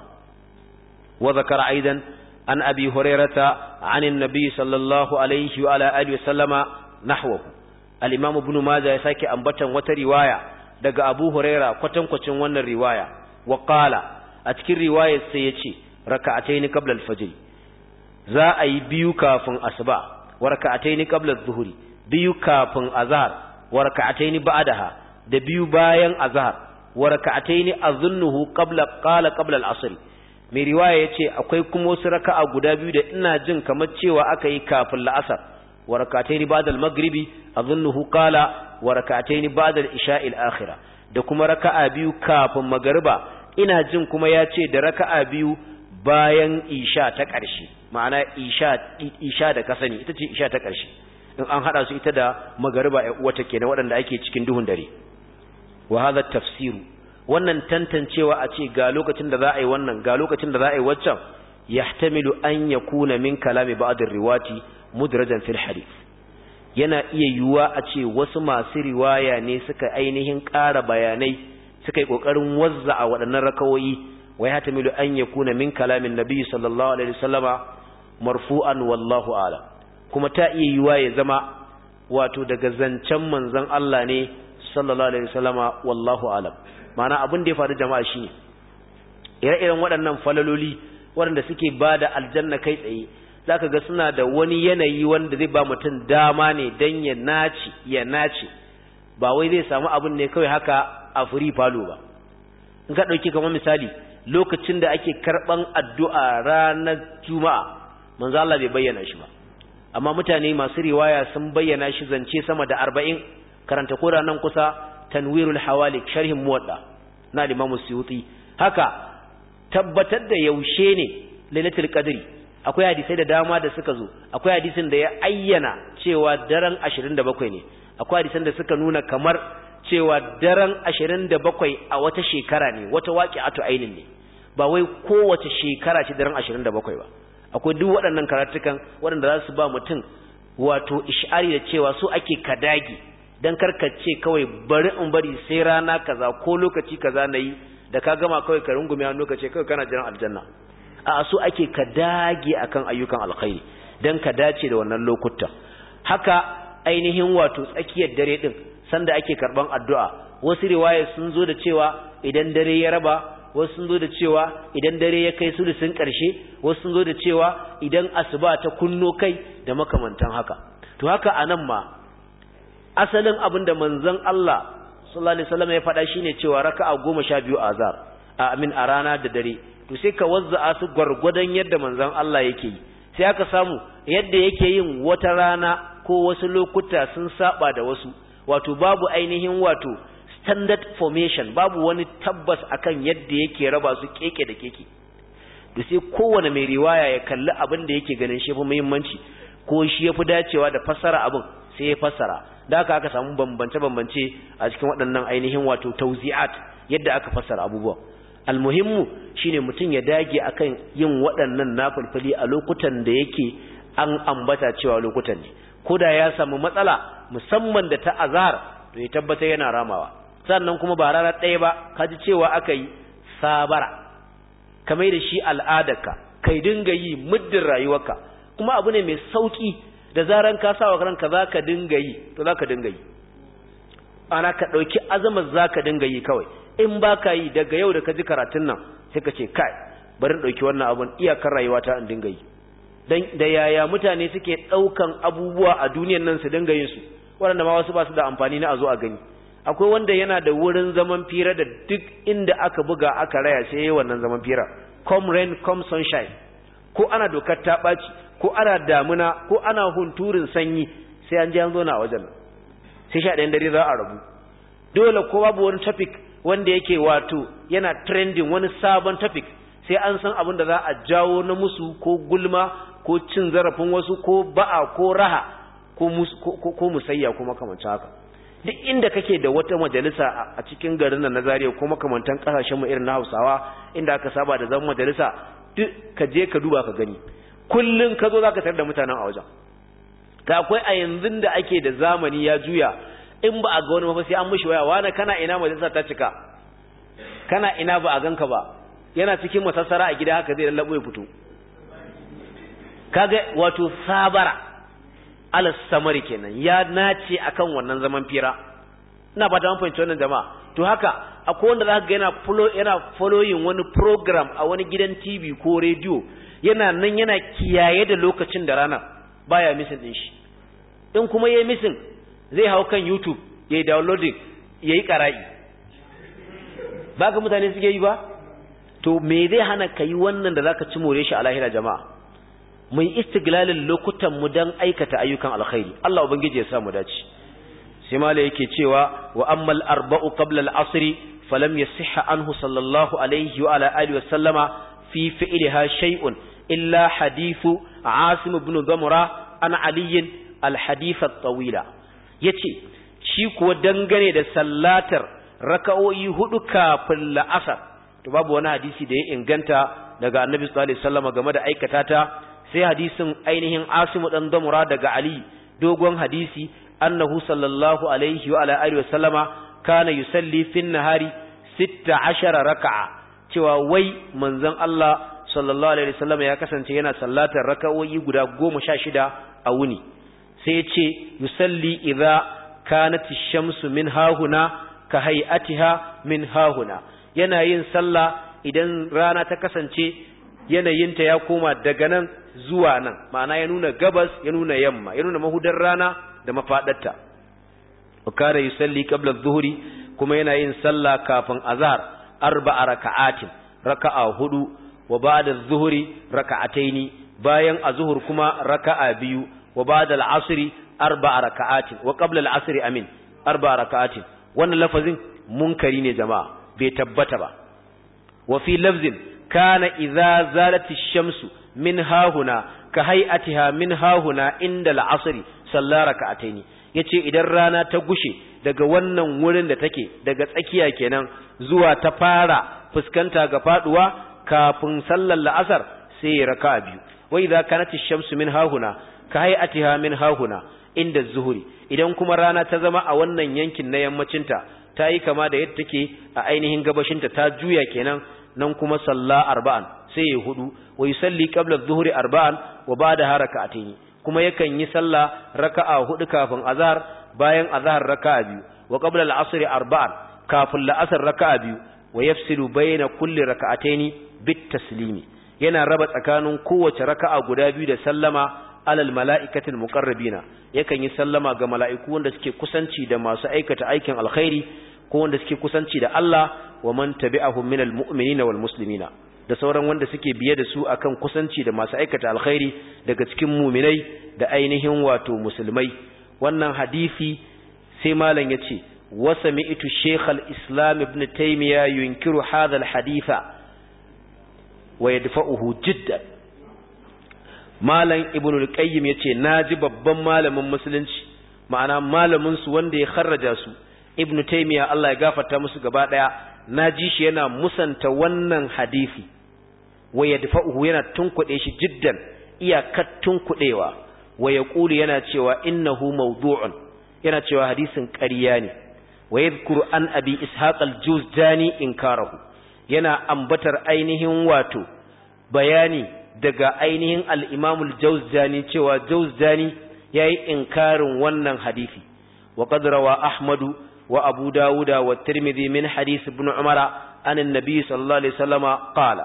wa zakara aidan an abi hurairata anin nabi sallallahu alaihi wa ala alihi wasallama nahwahu al-Imam Ibn Majah ya sake ambatan wata riwaya daga Abu Huraira kwatankwacin wannan riwaya wa qala a cikin riwayar sai yace raka'ataini qabla al-fajr za a yi biyu kafin asuba wa raka'ataini qabla adh-dhuhri biyu kafin azhar wa raka'ataini ba'daha da biyu bayan azhar wa raka'ataini azunnuhu qabla qala qabla al-asr mai riwaya yace akwai kuma wasu raka'a guda biyu da ina jin kamar cewa aka yi kafin la'asar wa raka'ataini ba'da al-maghribi azunnuhu qala wa raka'ataini ba'da al-isha'i al-akhirah da kuma raka'a biyu kafin magriba ina jin kuma yace da raka'a biyu bayan isha ta ƙarshe ma'ana isha isha da kasani ita ce isha ta ƙarshe in an hada su ita da magriba ai uwa take na waɗanda ake cikin duhun dare wa hadha tafsiru wannan tantancewa a ce ga lokacin da za a yi wannan ga lokacin da za a yi waccan yahtamilu an yakuna min kalami ba'd ar-riwati mudrajan fil hadith yana iya yiwuwa a ce wasu masu riwaya ne suka ainihin ƙara bayanai suka yi kokarin wazza a waɗannan rakawoyi wa yahtamilu an yakuna min kalamin nabiy sallallahu alaihi wasallama marfu'an wallahu a'lam kuma ta iya yiwuwa ya zama wato daga zancen manzon Allah ne sallallahu alaihi wasallama wallahu a'lam ma'ana abin da ya faru jama'a shine ire-iren waɗannan falaloli waɗanda suke bada aljanna kai tsaye zaka ga suna da wani yanayi wanda zai ba mutum dama ne dan ya naci ya naci ba wai zai samu abin ne kawai haka a free falo ba in ka dauki kamar misali lokacin da ake karban addu'a ranar juma'a manzo Allah bai bayyana shi ba amma mutane masu riwaya sun bayyana shi zance sama da arba'in karanta ko nan kusa tanwirul hawalik sharhin muwadda na Imam Suyuti haka tabbatar da yaushe ne lailatul qadri akwai hadisai da dama da suka zo akwai hadisin da ya ayyana cewa daren ashirin da bakwai ne akwai hadisan da suka nuna kamar cewa daren ashirin da bakwai a wata shekara ne wata waqi'atu ainin ne ba wai kowace shekara ce daren ashirin da bakwai ba akwai duk waɗannan karatukan waɗanda za su ba mutum wato ish'ari da cewa su ake kadagi dan karkace kawai bari in bari sai rana kaza ko lokaci kaza nayi da ka gama kawai ka rungume hannu lokaci kawai kana jiran aljanna a su ake ka dage akan ayyukan alkhairi dan ka dace da wannan lokuta haka ainihin wato tsakiyar dare din sanda ake karban addu'a wasu riwaya sun zo da cewa idan dare ya raba wasu sun zo da cewa idan dare ya kai sulusin karshe wasu sun zo da cewa idan asuba ta kunno kai da makamantan haka to haka anan ma asalin abinda manzon Allah sallallahu alaihi wasallam ya faɗa shine cewa raka'a goma sha biyu a azhar a amin a rana da dare to sai ka wazza'a su gwargwadon yadda manzon Allah yake yi sai aka samu yadda yake yin wata rana ko wasu lokuta sun saba da wasu wato babu ainihin wato standard formation babu wani tabbas akan yadda yake raba su keke da keke to sai kowane mai riwaya ya kalli abin da yake ganin shi fi muhimmanci ko shi yafi dacewa da fassara abin sai ya fassara da haka aka samu bambance bambance a cikin waɗannan ainihin wato tawzi'at yadda aka fassara abubuwa almuhimmu shine mutum ya dage akan yin waɗannan nafilfili a lokutan da yake an ambata cewa lokutan ne koda ya samu matsala musamman da ta azhar to ya tabbata yana ramawa sannan kuma ba rana ɗaya ba kaji cewa aka yi sabara kamar da shi al'adarka kai dinga yi muddin rayuwarka kuma abu ne mai sauki da zaran ka sa wa ranka zaka dinga yi to zaka dinga yi ana ka dauki azamar zaka dinga yi kawai in baka yi daga yau da ka ji karatun nan sai ka ce kai bari in dauki wannan abun iyakar rayuwata in dinga yi dan da yaya mutane suke daukan abubuwa a duniyar nan su dinga yin su wanda ma wasu ba su da amfani na a zo a gani akwai wanda yana da wurin zaman fira da duk inda aka buga aka raya sai yayin wannan zaman fira come rain come sunshine ko ana dokar ta baci ko ana damuna ko ana hunturin sanyi sai an je an zo na wajen sai sha ɗayan dare za a rabu dole ko babu wani topic wanda yake wato yana trending wani sabon topic sai an san abin da za a jawo na musu ko gulma ko cin zarafin wasu ko ba'a ko raha ko ko musayya ko makamancin haka duk inda kake da wata majalisa a cikin garin nan na Zaria ko makamantan kasashen mu irin na Hausawa inda aka saba da zaman majalisa duk ka je ka duba ka gani kullun ka zo zaka tarar da mutanen a wajen ka akwai a yanzu da ake da zamani ya juya in ba a ga wani ba sai an mishi waya wani kana ina majalisa ta cika kana ina ba a ganka ba yana cikin masassara a gida haka zai lallabo ya fito kaga wato sabara ala samari kenan ya nace akan wannan zaman fira. Ina ba ta mun fahimci wannan jama'a. To haka akwai wanda zaka ga yana follow yana following wani program a wani gidan T V ko radio, yana nan yana kiyaye da lokacin da rana baya missing din shi. In kuma yayi missing zai hau kan YouTube yayi downloading yayi qara'i. Ba ga mutane suke yi ba? To me zai hana kai wannan da zaka ci more shi a lahira jama'a? Mu yi istiglalin lokutan mu dan aikata ayyukan alkhairi. Allah ubangiji ya sa mu dace. Sai mala yake cewa wa ammal arba'u qabla al-asr falam yasihha anhu sallallahu alaihi wa ala alihi wa sallama fi fi'liha shay'un illa hadithu Asim ibn Damra an Ali al-hadith at-tawila. Yace shi kuwa dangane da sallatar raka'o'i hudu kafin la'asar to babu wani hadisi da ya inganta daga Annabi sallallahu alaihi wasallam game da aikata ta, sai hadisin ainihin Asim dan Damra daga Ali, dogon hadisi annahu sallallahu alaihi wa ala alihi wasallama kana yusalli fin nahari sita ashara raka'a, cewa wai manzon Allah sallallahu alaihi wasallama ya kasance yana sallatar raka'o'i guda goma sha shida a wuni. Sai ya ce yusalli idza kanat ash-shamsu min hahuna ka hay'atiha min hahuna, yana yin sallah idan rana ta kasance yanayinta ya koma daga nan zuwa nan, ma'ana ya nuna gabas ya nuna yamma, ya nuna mahudar rana da mafadarta. wa kana yusalli qabla adh-dhuhri, kuma yana yin sallah kafin azhar arba'a raka'atin, raka'a hudu, wa ba'da adh-dhuhri raka'ataini, bayan azhur kuma raka'a biyu, wa ba'da al-'asri arba'a raka'atin, wa qabla al-'asri amin arba'a raka'atin. wannan lafazin munkari ne jama'a, bai tabbata ba. wa fi lafzin kana idza zalat ash-shamsu min hahuna ka hay'atiha min hahuna inda al-'asri salla raka'ataini, yace idan rana ta gushe daga wannan wurin da take daga tsakiya kenan zuwa ta fara fuskanta ga faduwa kafin sallar la'asar sai raka'a biyu. wa idza kanat ash-shamsu min hahuna ka hay'atiha min hahuna inda az-zuhri, idan kuma rana ta zama a wannan yankin na yammacinta ta yi kama da yadda take a ainihin gabashinta ta juya kenan, nan kuma salla arba'an sai ya hudu, wa yusalli qabla adh-dhuhri arba'an wa ba'daha raka'atayn, kuma yakan yi sallah raka'a hudu kafin azhar, bayan azhar raka'a biyu, wa qabla al-'asr arba'an, kafin la'asar raka'a biyu, wa yafsilu bayna kulli raka'atayn bit-taslimi, yana raba tsakanin kowace raka'a guda biyu da sallama alal mala'ikatil muqarrabina, yakan yi sallama ga mala'iku wanda suke kusanci da masu aikata aikin alkhairi ko wanda suke kusanci da Allah, wa man tabi'ahum minal mu'minina wal muslimina, da sauran wanda suke biye da su akan kusanci da masu aikata alkhairi daga cikin mu'minai da ainihin wato musulmai. wannan hadisi sai malam yace wa sami'tu shaykh al-islam ibn taymiya yunkiru hadha al-haditha wa yadfa'uhu jiddan. malam ibn al-qayyim yace naji babban malamin musulunci, ma'ana malamin su wanda ya kharraja su ibn taymiya Allah ya gafarta musu gaba daya, naji shi yana musanta wannan hadisi, wa yadfa'uhu yana tunkude shi jiddan iyakar tunkudewa, wa yaqulu yana cewa innahu mawdu'un, yana cewa hadisin ƙarya ne, wa yadhkuru an abi ishaq al-juzjani inkarahu, yana ambatar ainihin wato bayani daga ainihin al-imam al-jawzjani cewa jawzjani yayi inkarin wannan hadisi. wa qad rawa ahmadu wa abu dawuda wa tirmidhi min hadith ibn umara an annabi sallallahu alaihi wasallama qala.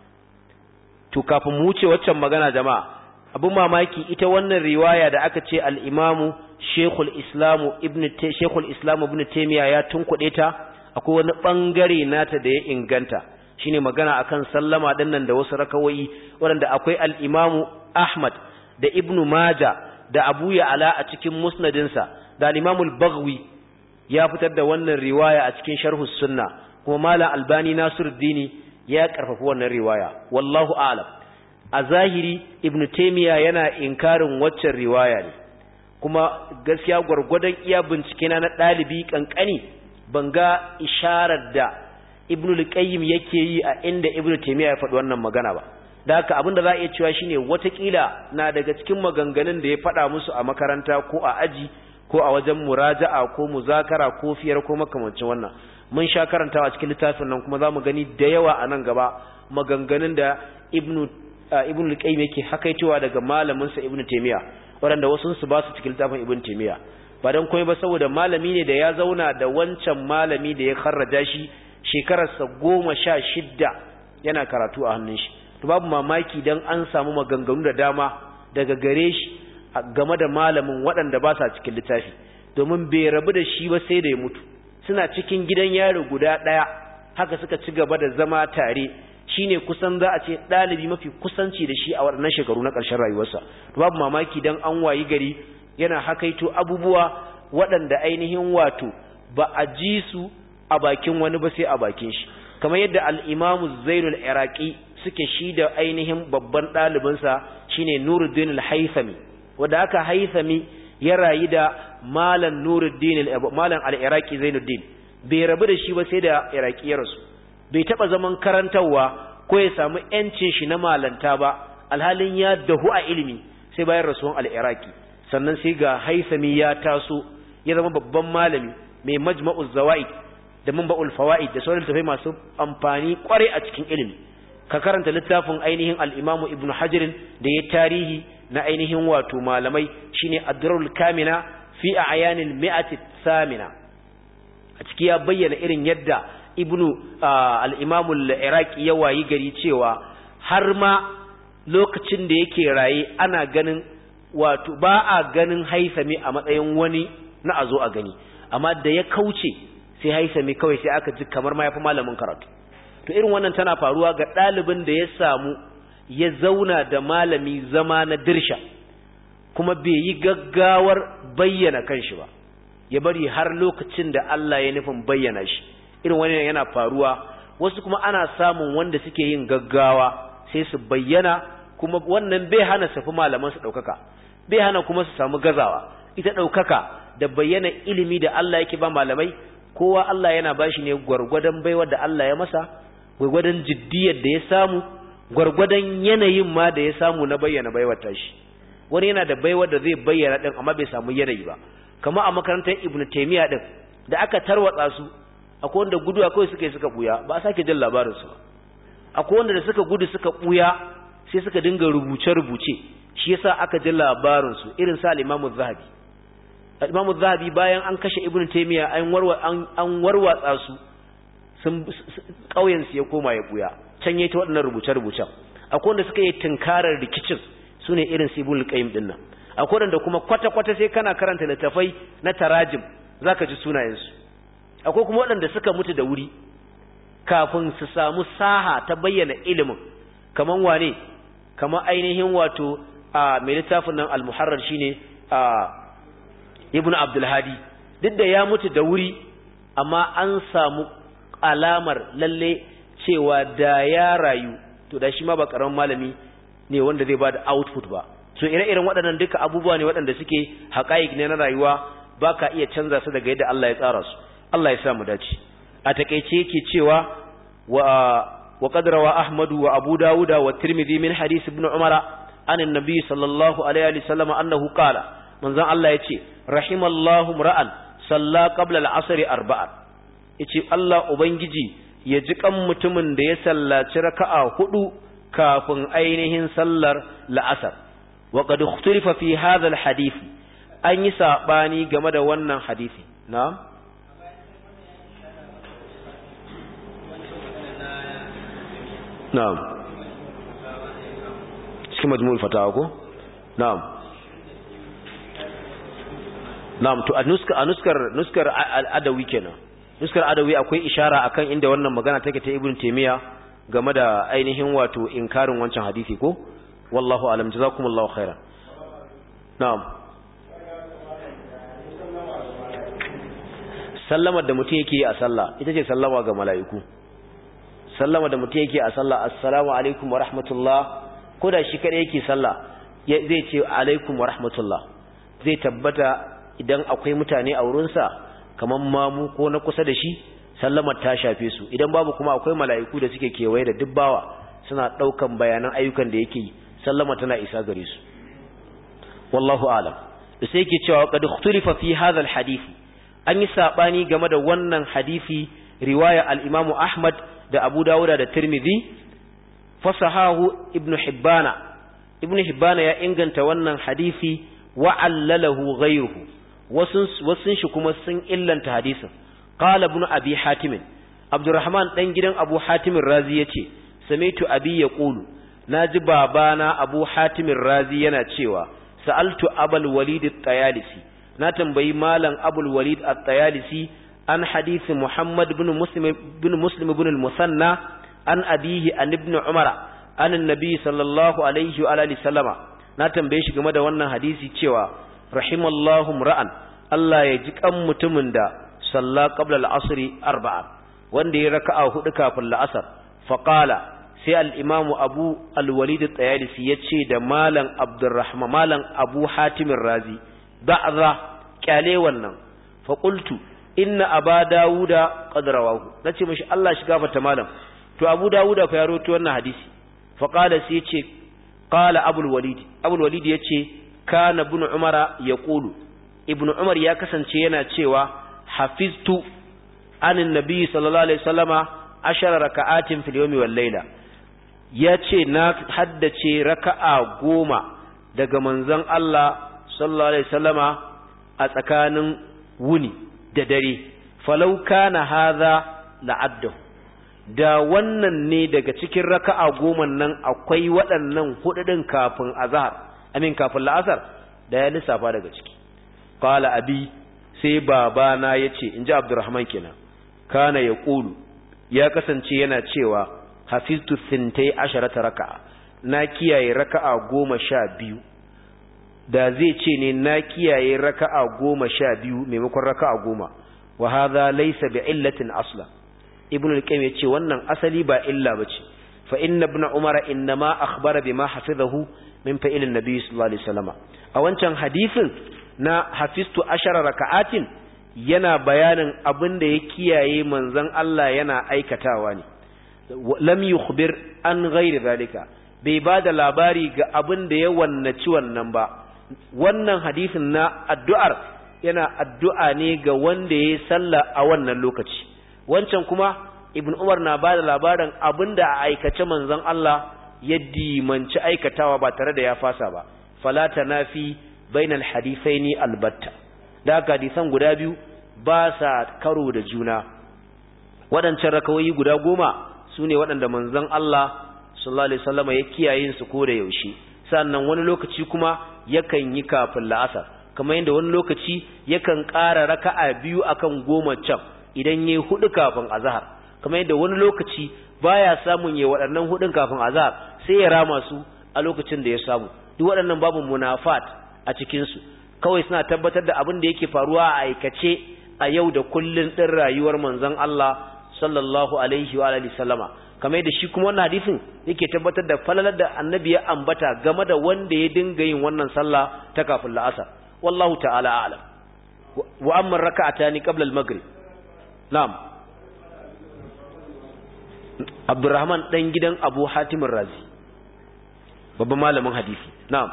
to kafin mu wuce waccan magana jama'a, abun mamaki ita wannan riwaya da aka ce al-imam shaykhul islam ibn shaykhul islam ibn taymiya ya tunkude ta, akwai wani bangare nata da ya inganta, shine magana akan sallama dinnan da wasu rakawoyi wanda akwai al-imam ahmad da ibn majah da abu ya'la a cikin musnadinsa, da al-imam al-baghwi ya fitar da wannan riwaya a cikin sharhus sunna, kuma malam albani nasiruddin ya karfafa wannan riwaya. wallahu a'lam. a zahiri ibn taymiya yana inkarin waccan riwaya ne, kuma gaskiya gurgurdan iya bincike na dalibi kankani ban ga isharar da ibn al-qayyim yake yi a inda ibn taymiya ya faɗi wannan magana ba. da haka abinda za a iya cewa shine watakila na daga cikin maganganun da ya faɗa musu a makaranta ko a aji ko a wajen muraja'a ko muzakara ko fiyar ko makamancin wannan. mun sha karantawa cikin littafin nan, kuma zamu gani da yawa a nan gaba maganganun da ibnu ibnu al-qayyim yake hakaitowa daga malamin sa ibnu taymiya, waɗanda wasu su ba su cikin littafin Ibn Taymiyyah ba dan komai ba saboda malami ne da ya zauna da wancan malami da ya kharraja shi shekararsa goma sha shidda yana karatu a hannun shi to babu mamaki dan an samu maganganu da dama daga gare shi game da malamin waɗanda ba sa cikin littafi domin bai rabu da shi ba sai da ya mutu suna cikin gidan yaro guda ɗaya haka suka ci gaba da zama tare shine kusan za a ce ɗalibi mafi kusanci da shi a waɗannan shekaru na ƙarshen rayuwarsa to babu mamaki dan an wayi gari yana hakaito abubuwa waɗanda ainihin wato ba a ji su a bakin wani ba sai a bakin shi kamar yadda al-Imam Zainul Iraqi suke shi da ainihin babban ɗalibinsa shine Nuruddin al-Haythami wanda aka Haythami ya rayu da Malam Nuruddin Malam al-Iraqi Zainuddin bai rabu da shi ba sai da Iraqi ya rasu bai taba zaman karantawa ko ya samu yancin shi na malanta ba alhalin ya dahu a ilimi sai bayan rasuwan al-Iraqi sannan sai ga Haythami ya taso ya zama babban malami mai Majma'uz Zawaid da Manba'ul Fawaid da sauran tafai masu amfani kware a cikin ilimi ka karanta littafin ainihin al-Imam Ibn Hajar da ya tarihi na ainihin wato malamai shine Ad-Durrul Kamina fi a'yanil mi'ati thamina a ciki ya bayyana irin yadda Ibnu al-Imam al-Iraqi ya wayi gari cewa har ma lokacin da yake raye ana ganin wato ba a ganin Haythami a matsayin wani na azo a gani amma da ya kauce sai Haythami kawai sai aka ji kamar ma yafi malamin karatu to irin wannan tana faruwa ga ɗalibin da ya samu ya zauna da malami zama na dirsha kuma bai yi gaggawar bayyana kanshi ba ya bari har lokacin da Allah ya nufin bayyana shi irin wannan yana faruwa wasu kuma ana samun wanda suke yin gaggawa sai su bayyana kuma wannan bai hana su fi malaman su daukaka bai hana kuma su samu gazawa ita daukaka da bayyana ilimi da Allah yake ba malamai kowa Allah yana bashi ne gwargwadon baiwar da Allah ya masa gwargwadon jiddiyar da ya samu gwargwadon yanayin ma da ya samu na bayyana baiwar tashi wani yana da baiwar da zai bayyana din amma bai samu yanayi ba kamar a makarantar Ibn Taymiyyah din da aka tarwatsa su akwai wanda gudu akwai suka yi suka buya ba a sake jin labarin su akwai wanda da suka gudu suka buya sai suka dinga rubuce rubuce shi yasa aka ji labarin su irin sa al-Imam Az-Zahabi al-Imam Az-Zahabi bayan an kashe Ibn Taymiyyah an warwa an warwatsa su sun kauyen su ya koma ya buya can yayi ta waɗannan rubuce-rubucen akwai wanda suka yi tunkarar rikicin sune irin Ibn Qayyim din nan akwai wanda kuma kwata-kwata sai kana karanta littafai na tarajim zaka ji sunayen su akwai kuma waɗanda suka mutu da wuri kafin su samu saha ta bayyana ilimin kaman wane kaman ainihin wato a mai littafin nan al-Muharrar shine a Ibn Abdul Hadi duk da ya mutu da wuri amma an samu alamar lalle cewa da ya rayu to da shi ma ba karamin malami ne wanda zai bada output ba so ire-iren waɗannan duka abubuwa ne waɗanda suke haƙa'iq ne na rayuwa baka iya canza su daga yadda Allah ya tsara su Allah ya sa mu dace a takeice yake cewa wa wa qad rawa Ahmad wa Abu Dawud wa Tirmidhi min hadith ibn Umar an annabi sallallahu alaihi wa sallam annahu qala manzon Allah yace rahimallahu ra'an salla qabla al-asr arba'an yace Allah ubangiji ya ji kan mutumin da ya sallaci raka'a hudu kafin ainihin sallar la'asar wa qad ikhtalifa fi hadha al-hadith an yi sabani game da wannan hadisi na'am na'am cikin majmu'ul fatawa ko na'am na'am to a nuskar a nuskar nuskar al-adawi kenan nuskar adawi akwai ishara akan inda wannan magana take ta Ibn Taymiyyah game da ainihin wato inkarin wancan hadisi ko wallahu alam jazakumullahu khairan na'am sallama da mutum yake a sallah ita ce sallama ga mala'iku sallama da mutum yake a sallah assalamu alaikum wa rahmatullah ko da shi kada yake sallah zai ce alaikum wa rahmatullah zai tabbata idan akwai mutane a wurinsa kamar mamu ko na kusa da shi sallamar ta shafe su idan babu kuma akwai mala'iku da suke kewaye da dubbawa suna daukan bayanan ayyukan da yake sallama tana isa gare su wallahu alam sai yake cewa qad ikhtalifa fi hadha alhadith an yi sabani game da wannan hadisi riwaya al-Imam Ahmad da Abu Dawud da Tirmidhi fasahahu Ibn Hibbana Ibn Hibbana ya inganta wannan hadisi wa allalahu ghayruhu wasun wasun shi kuma sun illanta hadisin qala ibn abi hatim abdurrahman dan gidan abu hatim razi yace samitu abi yaqulu naji babana abu hatim razi yana cewa sa'altu abul walid at-tayalisi na tambayi malam abul walid at-tayalisi an hadisi muhammad ibn muslim ibn muslim ibn al-musanna an abihi an ibn umara an annabi sallallahu alaihi wa alihi sallama na tambaye shi game da wannan hadisi cewa rahimallahu ra'an Allah ya ji kan mutumin da salla qabla al-asr arba'a wanda ya raka'a hudu kafin la'asar faqala sai al-imamu abu al-walid at-tayalisi yace da malam abdurrahman malam abu hatim razi da'za kyale wannan fa qultu inna aba dawuda qad rawahu nace mishi Allah shi gafarta malam to abu dawuda fa ya rawaito wannan hadisi fa qala sai yace qala abul walid abul walid yace kana ibn umara yaqulu ibn umar ya kasance yana cewa hafiztu anin nabi sallallahu alaihi wasallama ashara raka'atin fil yawmi wal layla yace na haddace raka'a goma daga manzon Allah sallallahu alaihi wasallama a tsakanin wuni da dare falau kana hadha la'addahu da wannan ne daga cikin raka'a goma nan akwai waɗannan hududin kafin azhar amin kafin la'asar da ya lissafa daga ciki qala abi sai babana yace inji abdurrahman kenan kana yaqulu ya kasance yana cewa hafiztu thintai asharata raka'a na kiyaye raka'a goma sha biyu da zai ce ne na kiyaye raka'a goma sha biyu maimakon raka'a goma wa hadha laysa bi illatin asla ibn al-qayyim yace wannan asali ba illa bace fa inna ibn umara inma akhbara bima hafizahu min fa'ilin nabiy sallallahu alaihi wasallam a wancan hadisin na hafiztu ashara raka'atin yana bayanin abin da ya kiyaye manzon Allah yana aikatawa ne lam yukhbir an ghairi zalika bai bada labari ga abin da ya wannaci wannan ba wannan hadisin na addu'ar yana addu'a ne ga wanda ya salla a wannan lokaci wancan kuma ibn umar na bada labarin abin da a aikace manzon Allah ya dimanci aikatawa ba tare da ya fasa ba fala tanafi bainal hadithaini albatta da hadisan guda biyu ba sa karo da juna waɗancan rakawoyi guda goma su ne waɗanda manzon Allah sallallahu alaihi wasallam ya kiyaye su ko da yaushe sannan wani lokaci kuma yakan yi kafin la'asar kamar yadda wani lokaci yakan ƙara raka'a biyu akan goma can idan yayi hudu kafin azhar kamar yadda wani lokaci baya samun yayi waɗannan hudun kafin azhar sai ya rama su a lokacin da ya samu duk waɗannan babu munafat a cikin su kawai suna tabbatar da abin da yake faruwa a aikace a yau da kullun din rayuwar manzon Allah sallallahu alaihi wa alihi sallama kamar da shi kuma wannan hadisin yake tabbatar da falalar da annabi ya ambata game da wanda ya dinga yin wannan sallah ta kafin la'asar wallahu ta'ala a'lam wa amma raka'atani qabla al-maghrib na'am Abdurrahman dan gidan Abu Hatim Razi babban malamin hadisi na'am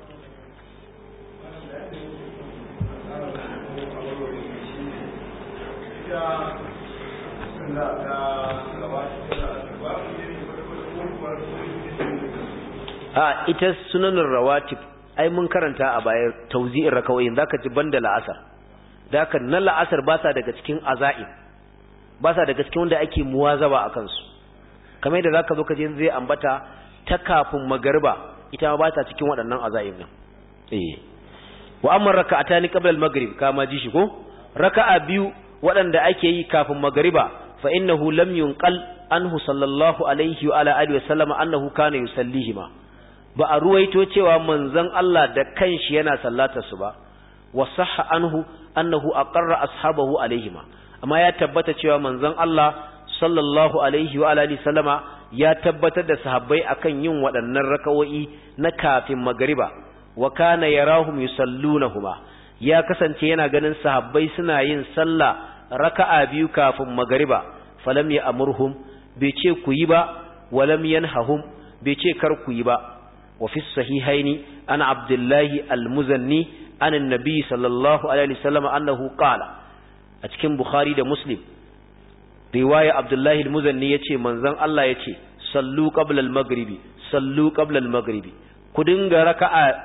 a ita sunanin rawatib ai mun karanta a baya tauzi'in rakawayin zaka ji banda la'asar zaka na la'asar ba sa daga cikin azaim ba sa daga cikin wanda ake muwazaba akan su kamar yadda zaka zo ka je zai ambata ta kafin magariba ita ma ba ta cikin waɗannan azaim nan eh wa amma raka'atani qabla al-maghrib kama ji shi ko raka'a biyu waɗanda ake yi kafin magariba fa innahu lam yunqal anhu sallallahu alaihi wa ala alihi wa sallama annahu kana yusallihima ba a ruwaito cewa manzon Allah da kanshi yana sallatar su ba wa sahha anhu annahu aqarra ashabahu alaihima amma ya tabbata cewa manzon Allah sallallahu alaihi wa alihi sallama ya tabbatar da sahabbai akan yin waɗannan rakawoyi na kafin magariba wa kana yarahum yusallunahuma ya kasance yana ganin sahabbai suna yin sallah raka'a biyu kafin magariba falam ya amurhum bai ce ku yi ba walam yanhahum bai ce kar ku yi ba wa fi sahihaini ana abdullahi al-muzanni an annabi sallallahu alaihi wasallam annahu qala a cikin bukhari da muslim riwaya abdullahi al-muzanni yace manzon Allah yace sallu qabla al-maghribi sallu qabla al-maghribi ku dinga raka'a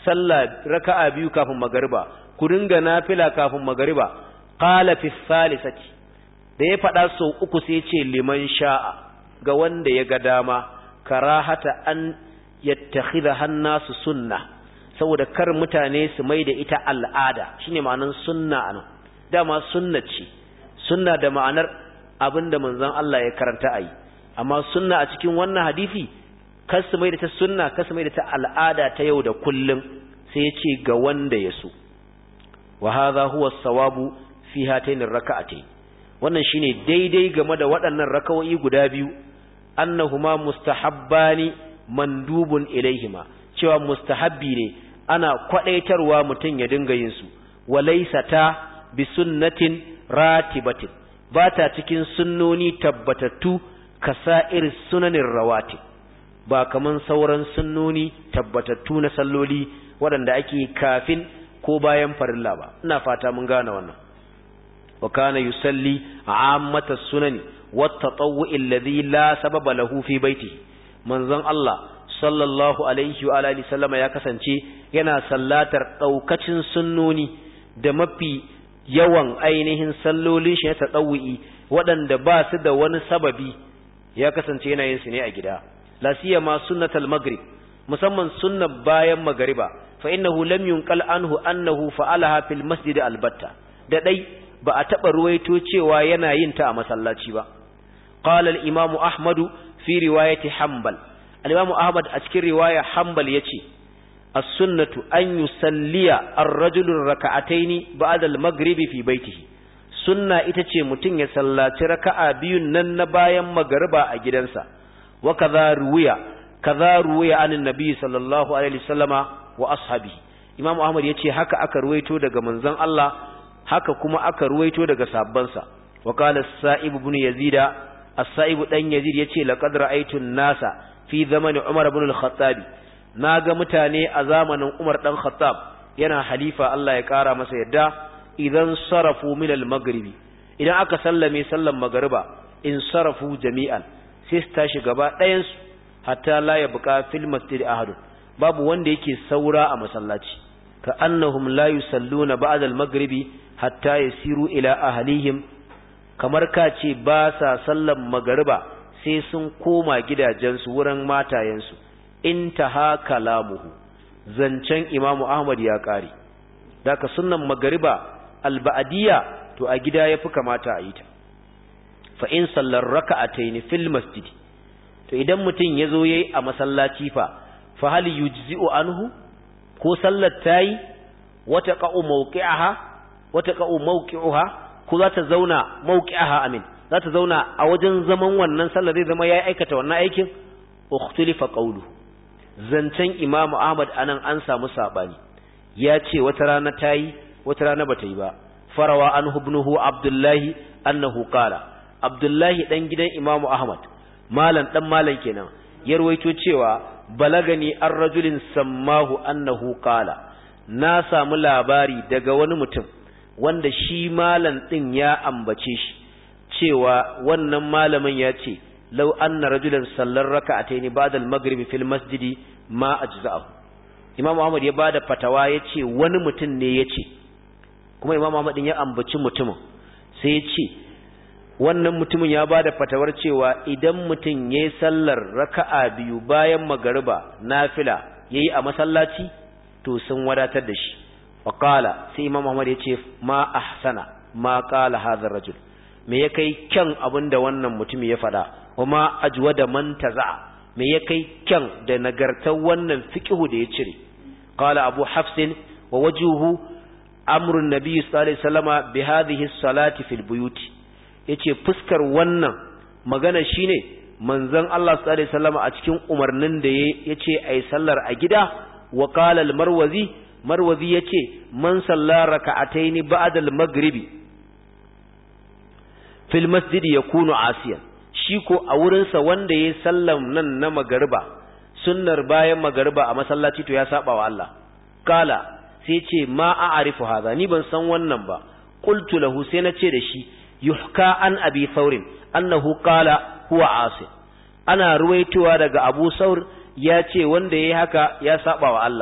sallah raka'a biyu kafin magariba ku dinga nafila kafin magariba qala fi thalithati da ya faɗa sau uku sai ce liman sha'a ga wanda ya ga dama karahata an yattakhidha hannasu sunna saboda kar mutane su mai da ita al'ada shine ma'anar sunna anan dama sunna ce sunna da ma'anar abinda manzon Allah ya karanta ayi amma sunna a cikin wannan hadisi kar su mai da ta sunna kar su mai da ta al'ada ta yau da kullum sai ya ce ga wanda ya so wa hadha huwa as-sawabu fi hatayn ar-rak'atayn wannan shine daidai game da waɗannan raka'o'i guda biyu annahuma mustahabbani mandubun ilaihima cewa mustahabbi ne ana kwadaitarwa mutun ya dinga yin su walaysata bi sunnatin ratibatin bata cikin sunnoni tabbatattu kasa'ir sunanin rawatib ba kaman sauran sunnoni tabbatattu na salloli waɗanda ake kafin ko bayan farilla ba ina fata mun gane wannan wa kana yusalli ammata sunani wat tatawwu alladhi la sababa lahu fi baitihi manzon Allah sallallahu alaihi wa alihi sallama ya kasance yana sallatar daukacin sunnoni da mafi yawan ainihin sallolin shi na tatawwi waɗanda ba su da wani sababi ya kasance yana yin su ne a gida la siyama sunnatul maghrib musamman sunnar bayan magriba fa innahu lam yunqal anhu annahu fa'alaha fil masjid albatta da dai ba a taba ruwaito cewa yana yin ta a masallaci ba qala al imam ahmad fi riwayati hanbal al imam ahmad a cikin riwaya hanbal yace as-sunnatu an yusalliya ar-rajulu rak'atayn ba'da al-maghrib fi baytihi sunna ita ce mutun ya sallaci raka'a biyun nan na bayan magriba a gidansa wa kadha ruwiya kadha ruwiya anin nabi sallallahu alaihi wasallama wa ashabihi imam ahmad yace haka aka ruwaito daga manzon Allah haka kuma aka ruwaito daga sabbansa wa qala as-sa'ib ibn yazida as-sa'ib dan yazid yace laqad ra'aytu an-nasa fi zamani umar ibn al-khattab naga mutane a zamanin umar dan khattab yana halifa Allah ya kara masa yadda idan sarafu min al-maghribi idan aka sallame sallan magriba in sarafu jami'an sai su tashi gaba ɗayan su hatta la yabqa fil masjid ahad babu wanda yake saura a masallaci ka annahum la yusalluna ba'da al-maghribi hatta yasiru ila ahlihim kamar ka ce ba sa sallan magriba sai sun koma gidajensu wurin matayensu intaha kalamuhu zancen imamu ahmad ya kare daga sunnan magriba alba'diyya to a gida yafi kamata a yi ta fa in sallar raka'atayn fil masjid to idan mutun yazo yayi a masallaci fa fa hal yujzi'u anhu ko sallar tayi wata qa'u mawqi'aha wata qa'u mawqi'uha ko za ta zauna mawqi'aha amin za ta zauna a wajen zaman wannan sallar zai zama yayi aikata wannan aikin ukhtulifa qawlu zancen imamu ahmad anan an samu sabani ya ce wata rana tayi wata rana bata yi ba farawa an ibnuhu abdullahi annahu qala abdullahi dan gidan imamu ahmad malan dan malan kenan ya ruwaito cewa balagani ar-rajulin sammahu annahu qala na samu labari daga wani mutum wanda shi malan din ya ambace shi cewa wannan malamin ya ce law anna rajulan sallar raka'atayn ba'da al-maghrib fil masjidi ma ajza'ahu imam ahmad ya bada fatawa yace wani mutum ne yace kuma imam ahmad din ya ambaci mutumin sai yace wannan mutumin ya bada fatawar cewa idan mutum yayi sallar raka'a biyu bayan magriba nafila yayi a masallaci to sun wadatar da shi waqala sai imam ahmad yace ma ahsana ma qala hadha ar-rajul me ya kai kyan abinda wannan mutum ya faɗa kuma ajwada man taza me ya kai kyan da nagartar wannan fiqhu da ya cire qala abu hafsin wa wajuhu amru an-nabi sallallahu alaihi wasallama bi hadhihi as-salati fil buyut yace fuskar wannan magana shine manzon Allah sallallahu alaihi wasallama a cikin umarnin da yace ai sallar a gida wa qala al-marwazi marwazi yace man sallara raka'ataini ba'da al-maghribi fil masjidi yakunu asiyan shi ko a wurin sa wanda yayin sallan nan na magriba sunnar bayan magriba a masallaci to ya saba wa Allah kala sai ce ma a'rifu hadha ni ban san wannan ba qultu lahu sai na ce da shi yuhka an abi thawr annahu qala huwa asi ana ruwaitowa daga abu thawr ya ce wanda yayi haka ya saba wa Allah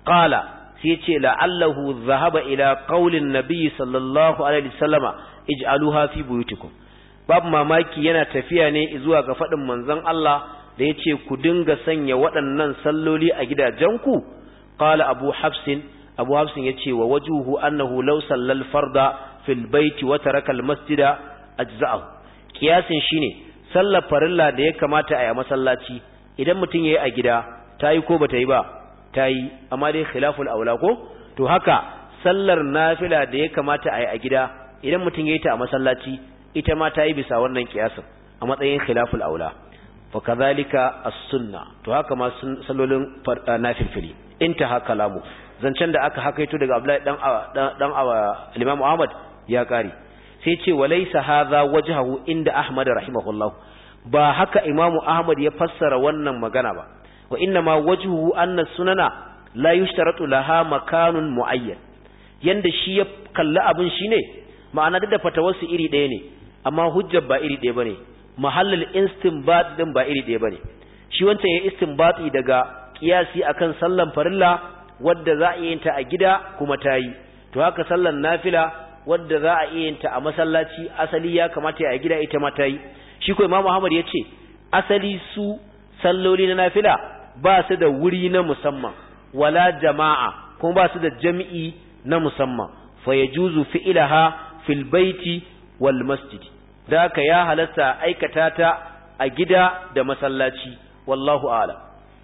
qala sai ce la'allahu dhahaba ila qaulin nabiy sallallahu alaihi wasallama ij'aluha fi buyutikum babu mamaki yana tafiya ne zuwa ga fadin manzon Allah da yace ku dinga sanya waɗannan salloli a gidajenku qala abu hafsin abu hafsin yace wa wajuhu annahu law sallal farda fil baiti wa taraka al masjida ajza'ahu kiyasin shine sallar farilla da ya kamata a yi a masallaci idan mutum yayi a gida tayi ko bata yi ba tayi amma dai khilaful aula ko to haka sallar nafila da ya kamata a yi a gida idan mutum yayi ta a masallaci ita ma tayi bisa wannan kiyasin a matsayin khilaful aula fa kadhalika as-sunna to haka ma sallolin nafilfili intaha kalamu zancen da aka hakaito daga Abdullahi dan dan Imam Ahmad ya kare sai ce walaysa hadha wajhahu inda Ahmad rahimahullah ba haka Imam Ahmad ya fassara wannan magana ba wa inna ma wajhuhu anna sunana la yushtaratu laha makanun muayyan yanda shi ya kalli abin shine ma'ana da fatawarsu iri ɗaya ne amma hujjar ba iri ɗaya bane mahallul istinbat din ba iri ɗaya bane shi wancan ya istinbati daga kiyasi akan sallan farilla wadda za a yin ta a gida kuma tayi to haka sallan nafila wadda za a yin ta a masallaci asali ya kamata ya a gida ita ma tayi shi ko Imam Ahmad yace asali su salloli na nafila ba su da wuri na musamman wala jama'a kuma ba su da jami'i na musamman fa yajuzu fi'laha fil baiti wal masjid da haka ya halatta aikata ta a gida da masallaci wallahu a'lam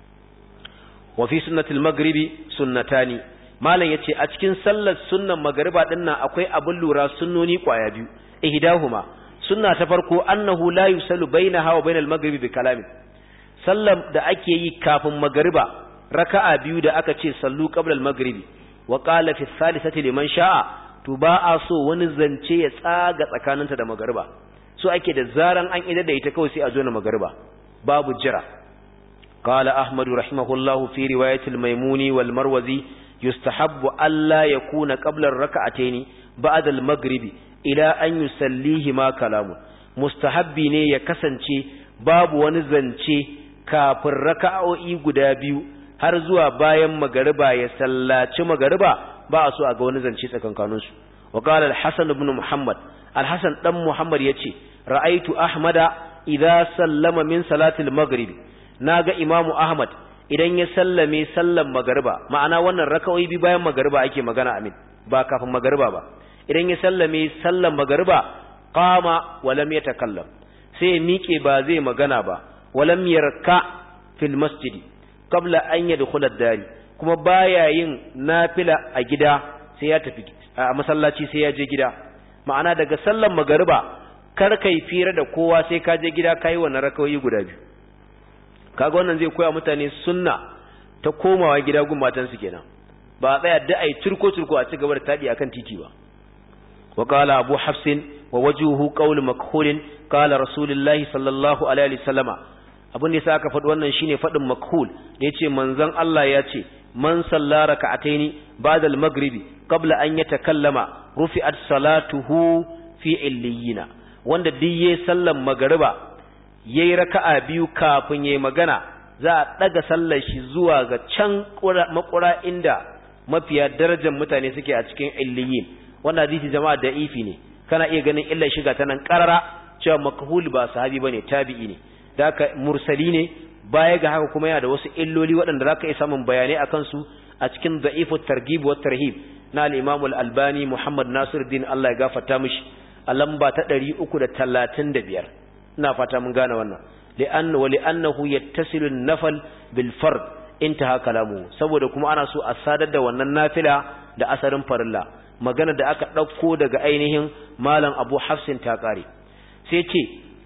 wa fi sunnatil maghribi sunnatani malam yace a cikin sallar sunnan magriba dinnan akwai abun lura sunnoni kwaya biyu ihdahuma sunna ta farko annahu la yusallu bainaha wa bainal maghribi bi kalamin sallar da ake yi kafin magriba raka'a biyu da aka ce sallu qabla al maghribi wa qala fi thalithati liman sha'a to ba a so wani zance ya tsaga tsakaninta da magriba so ake da zaran an idar da ita kawai sai a zo na magriba babu jira قال أحمد رحمه الله في رواية الميموني والمروزي يستحب ألا يكون قبل الركعتين بعد المغرب إلى أن يسليهما كلام مستحبين يكسنشي باب ونزنشي كافر ركعوئي قدابيو هرزوا بايا مغربا يسلاتش مغربا بأسوا أقوى نزنشي سكن كانوس وقال الحسن بن محمد الحسن بن محمد يتشي رأيت أحمد إذا سلم من صلاة المغرب naga Imamu Ahmad idan ya sallame sallan magariba ma'ana wannan raka'o'i bi bayan magariba ake magana amin ba kafin magariba ba idan ya sallame sallan magariba qama wa lam yatakallam sai miƙe ba zai magana ba wa lam yarka fil masjid qabla an yadkhula ad-dari kuma baya yin nafila a gida sai ya tafi a masallaci sai ya je gida ma'ana daga sallan magariba kar kai fira da kowa sai ka je gida kai wannan raka'o'i guda biyu kaga wannan zai koya mutane sunna ta komawa gida gun matansu kenan ba tsaya da ai turko turko a cigaba da tadi akan titi ba wa qala abu hafsin wa wajuhu qawl makhul qala rasulullahi sallallahu alaihi wasallama abun da yasa aka faɗi wannan shine faɗin makhul da yace manzon Allah ya ce man salla raka'ataini ba'da al-maghribi qabla an yatakallama rufi'at salatuhu fi illiyina wanda diye sallan magriba yayi raka'a biyu kafin yayi magana za a daga sallar shi zuwa ga can makura inda mafiya darajar mutane suke a cikin illiyin wannan hadisi jama'a da ifi ne kana iya ganin illar shiga ta nan karara cewa makhul ba sahabi bane tabi'i ne da haka mursali ne baya ga haka kuma yana da wasu illoli waɗanda zaka iya samun bayanai akan su a cikin da'ifu targhib wa tarhib na al-Imam al-Albani Muhammad Nasiruddin Allah ya gafarta mishi a lamba ta ɗari uku da talatin da biyar ina fata mun gane wannan li'anna wa li'annahu yattasilu an-nafl bil fard intaha kalamu saboda kuma ana so a sadar da wannan nafila da asarin farilla magana da aka dauko daga ainihin malam Abu Hafsin ta kare sai ce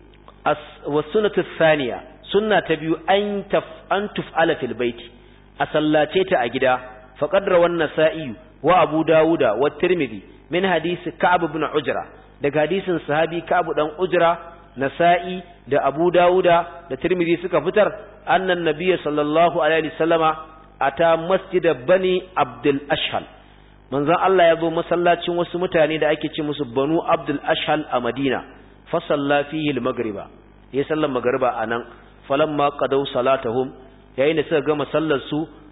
wa sunnatu thaniya sunna ta biyu an taf an tuf'ala fil baiti a sallace ta a gida faqad rawan nasa'i wa Abu Dawuda wa Tirmidhi min hadisi Ka'ab ibn Ujra daga hadisin sahabi Ka'ab dan Ujra Nasa'i da Abu Dawuda da Tirmidhi suka fitar annan nabiyyi sallallahu alaihi wasallama ata masjid bani Abdul Ashhal manzon Allah ya zo masallacin wasu mutane da ake ce musu Banu Abdul Ashhal a Madina fa salla fihi al-maghriba ya sallan magriba anan falamma qadaw salatahum yayin da suka gama sallar su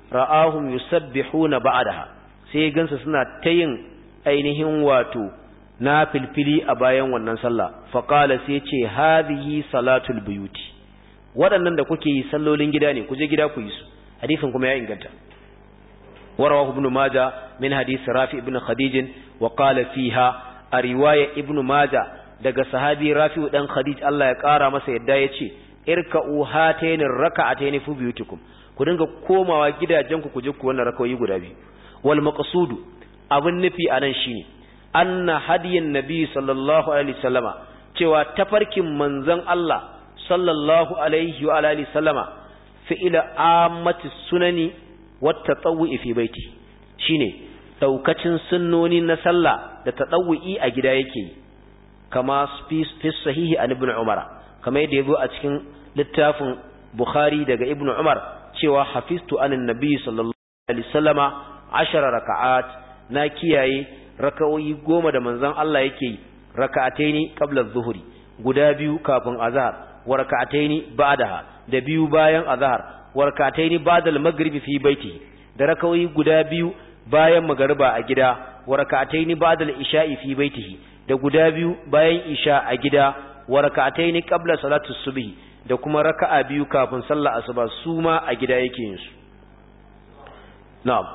ra'ahum yusabbihuna ba'daha sai gansa suna tayin ainihin wato na filfili a bayan wannan sallah faqala sai ce hadhihi salatul buyuti waɗannan da kuke yi sallolin gida ne ku je gida ku yi su hadisin kuma ya inganta warawahu ibn majah min hadisi rafi ibn khadij wa qala fiha a riwaya ibn majah daga sahabi rafi dan khadij Allah ya kara masa yadda yace irka'u hatayn raka'atayn fi buyutikum ku dinga komawa gidajenku ku je ku wannan rakawoyi guda biyu wal maqsudu abun nufi anan shine anna hadiyan nabi sallallahu alaihi wasallama cewa tafarkin manzon Allah sallallahu alaihi wa alihi sallama fi'ila ammati sunani wat tatawwi fi baiti shine daukacin sunnoni na sallah da tatawwi a gida yake kama fi sahihi an ibn umar kama yadda yazo a cikin littafin bukhari daga ibn umar cewa hafiztu anan nabi sallallahu alaihi wasallama ashara raka'at na kiyaye raka'o'i goma da manzon Allah yake raka'ataini qabla adh-dhuhri guda biyu kafin azhar wa raka'ataini ba'daha da biyu bayan azhar wa raka'ataini ba'da al-maghribi fi baiti da raka'o'i guda biyu bayan magariba a gida wa raka'ataini ba'da al-isha'i fi baitihi da guda biyu bayan isha a gida wa raka'ataini qabla salati subhi da kuma raka'a biyu kafin sallar asuba su ma a gida yake yin su na'am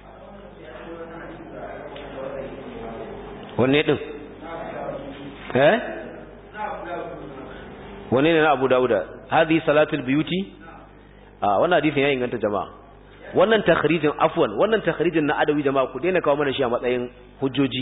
wanne din eh wanne ne na Abu Dawuda hadhi salatul biyuti ah wannan hadisin ya inganta jama'a wannan takhrijin afwan wannan takhrijin na adawi jama'a ku daina kawo mana shi a matsayin hujjoji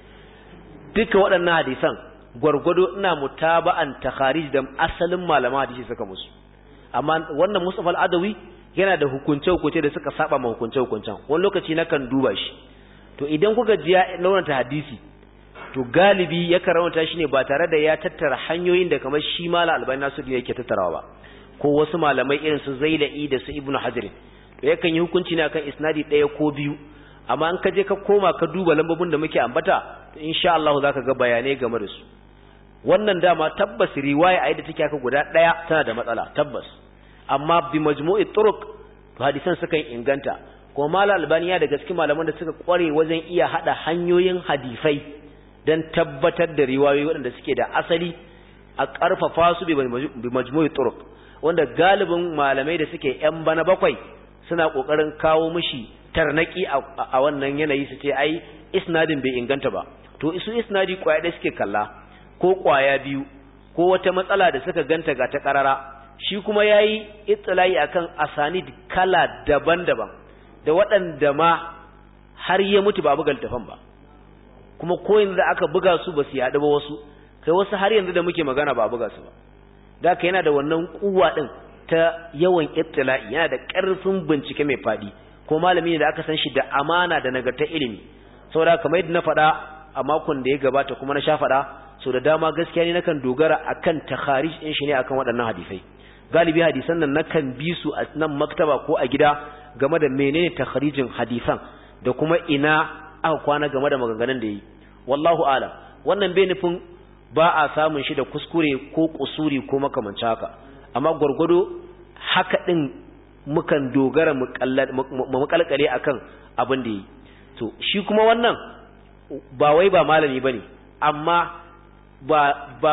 duka waɗannan hadisan gwargwado ina mutaba'an takharij da asalin malama hadisi suka musu amma wannan Mustafa al-Adawi yana da hukunce hukunce da suka saba ma hukunce hukuncen wani lokaci na kan duba shi to idan kuka ji ya launata hadisi to galibi ya karanta shi ne ba tare da ya tattara hanyoyin da kamar shi mala albani nasuddin yake tattarawa ba ko wasu malamai irin su Zailai da su Ibn Hajar to yakan yi hukunci ne akan isnadi ɗaya ko biyu amma an ka je ka koma ka duba lambobin da muke ambata to insha Allah zaka ga bayanai game da su wannan dama tabbas riwaya ayi da take aka guda ɗaya tana da matsala tabbas amma bi majmu'i turuq to hadisan sukan inganta kuma mala albani ya da gaske malaman da suka kware wajen iya hada hanyoyin hadisai dan tabbatar da riwayoyi waɗanda suke da asali a ƙarfafa su bi majmu'i turuq wanda galibin malamai da suke yan bana bakwai suna kokarin kawo mishi tarnaki a wannan yanayi su ce ai isnadin bai inganta ba to isu isnadi kwaya da suke kalla ko kwaya biyu ko wata matsala da suka ganta ga ta karara shi kuma yayi itlai akan asanid kala daban-daban da waɗanda ma har ya mutu ba buga littafin ba kuma ko yanzu aka buga su ba su yaɗu ba wasu kai wasu har yanzu da muke magana ba buga su ba da ka yana da wannan kuwa din ta yawan ittila'i yana da ƙarfin bincike mai fadi ko malami ne da aka san shi da amana da nagartar ilimi saboda kamar yadda na faɗa a makon da ya gabata kuma na sha faɗa so da dama gaskiya ne nakan dogara akan takharij din shi ne akan waɗannan hadisai galibi hadisan nan nakan bi su a nan maktaba ko a gida game da menene takharijin hadisan da kuma ina aka kwana game da maganganun da yi wallahu alam wannan bai nufin ba a samun shi da kuskure ko kusuri ko makamancin haka amma gurgudo haka din mukan dogara mu kalkale akan abin da yi to shi kuma wannan ba wai ba malami bane amma ba ba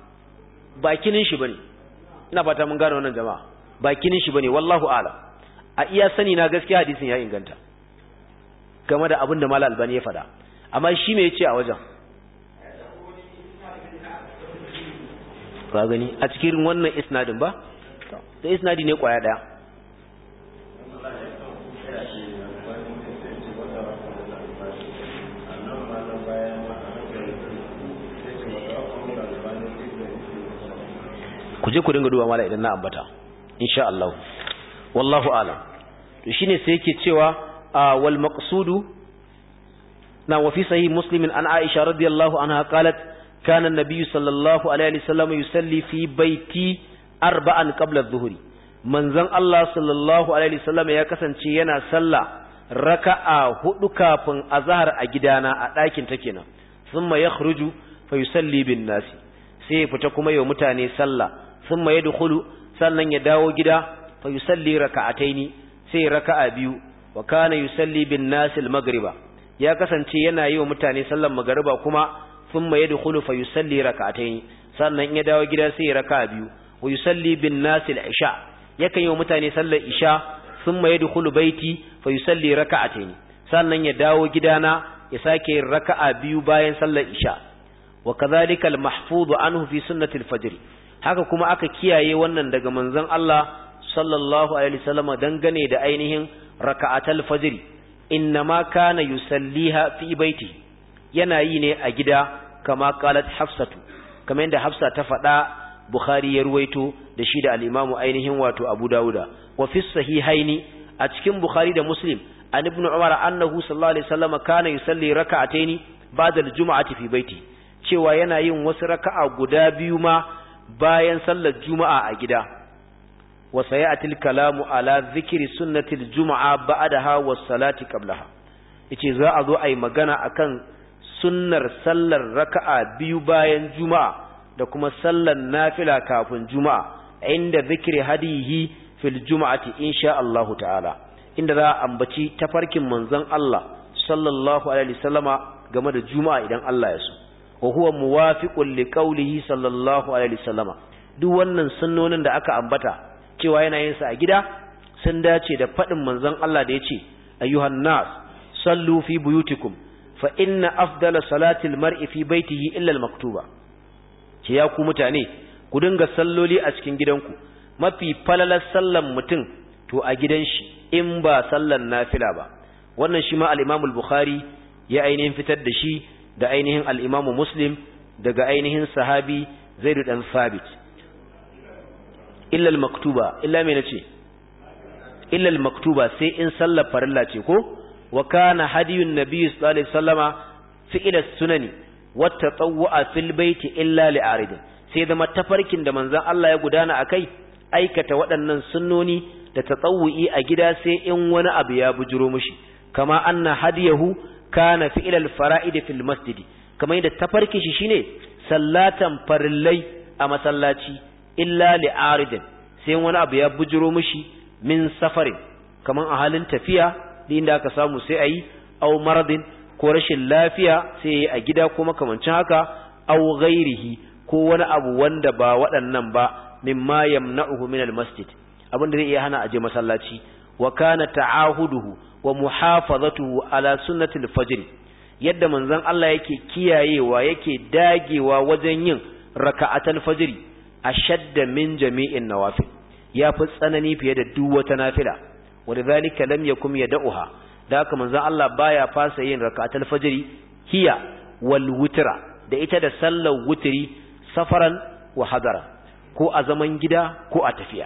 bakinin shi bane ina fata mun gane wannan jama'a bakinin shi bane wallahu a'lam a iya sani na gaskiya hadisin ya inganta game da abin da Malam Albani ya faɗa amma shi me yace a wajen ka gani a cikin wannan isnadin ba da isnadi ne kwaya daya ku je ku dinga duba mala idan na ambata insha Allah wallahu a'lam to shine sai yake cewa wal maqsudu na wa fi sahih muslim an aisha radiyallahu anha qalat kana an-nabiy sallallahu alaihi wasallam yusalli fi baiti arba'an qabla adh-dhuhri manzon Allah sallallahu alaihi wasallam ya kasance yana sallah raka'a hudu kafin azhar a gidana a ɗakin ta kenan thumma yakhruju fa yusalli bin nasi sai fita kuma yau mutane sallah thumma yadkhulu sannan ya dawo gida fa yusalli raka'ataini sai raka'a biyu wa kana yusalli bin nasil magriba ya kasance yana yi wa mutane sallar magriba kuma thumma yadkhulu fa yusalli raka'atayn sannan ya dawo gida sai raka'a biyu wa yusalli bin nasil isha yakan yi wa mutane sallar isha thumma yadkhulu baiti fa yusalli raka'atayn sannan ya dawo gidana ya sake yin raka'a biyu bayan sallar isha wa kadhalika al-mahfuz anhu fi sunnati al-fajr haka kuma aka kiyaye wannan daga manzon Allah sallallahu alaihi wasallam dangane da ainihin raka'atul fajr innama kana yusalliha fi baiti yana yi ne a gida kama qalat hafsatu kamar yadda hafsa ta faɗa bukhari ya ruwaito da shi da al-imamu ainihin wato abu dauda wa fi sahihaini a cikin bukhari da muslim an ibn umar annahu sallallahu alaihi wasallam kana yusalli raka'ataini ba'da al-jum'ati fi baiti cewa yana yin wasu raka'a guda biyu ma bayan sallar juma'a a gida wa sayatil kalamu ala dhikri sunnatil juma'a ba'daha was salati qablaha yace za a zo ai magana akan sunnar sallar raka'a biyu bayan juma'a da kuma sallar nafila kafin juma'a inda dhikri hadihi fil juma'ati insha Allah ta'ala inda za a ambaci tafarkin manzon Allah sallallahu alaihi wasallama game da juma'a idan Allah ya so wa huwa muwafiqun liqaulihi sallallahu alaihi wasallama duk wannan sunnonin da aka ambata cewa yana yin sa a gida sun dace da fadin manzon Allah da yace ayyuhan nas sallu fi buyutikum fa inna afdala salatil mar'i fi baitihi illa al maktuba ce ya ku mutane ku dinga salloli a cikin gidanku mafi falalar sallan mutum to a gidan shi in ba sallan nafila ba wannan shi ma al-Imam al-Bukhari ya ainihin fitar da shi da ainihin al-Imam Muslim daga ainihin sahabi Zaid dan Thabit illa al-maktuba illa me nace illa al-maktuba sai in sallar farilla ce ko wa kana hadiyun nabiy sallallahu alaihi wasallama fi'ila sunani wa tatawwa fil baiti illa li'arid sai zama tafarkin da manzon Allah ya gudana akai aikata waɗannan sunnoni da tatawwi a gida sai in wani abu ya bujuro mushi kama anna hadiyahu kana fi'ilal fara'id fil masjid kama yadda tafarkin shi shine sallatan farillai a masallaci illa li'arid sai wani abu ya bujuro mushi min safarin kaman a halin tafiya inda aka samu sai ayi aw maradin ko rashin lafiya sai yayi a gida kuma kamancin haka aw ghairihi ko wani abu wanda ba waɗannan ba mimma yamna'uhu min al-masjid abinda zai iya hana aje masallaci wa kana ta'ahuduhu wa muhafazatuhu ala sunnatil fajr yadda manzon Allah yake kiyayewa yake dagewa wajen yin raka'atul fajr ashadda min jami'in nawafil yafi tsanani fiye da duk wata nafila wadhalika lam yakum yad'uha da haka manzon Allah baya fasa yin raka'atul fajr hiya wal witra da ita da sallar wutri safaran wa hadara ko a zaman gida ko a tafiya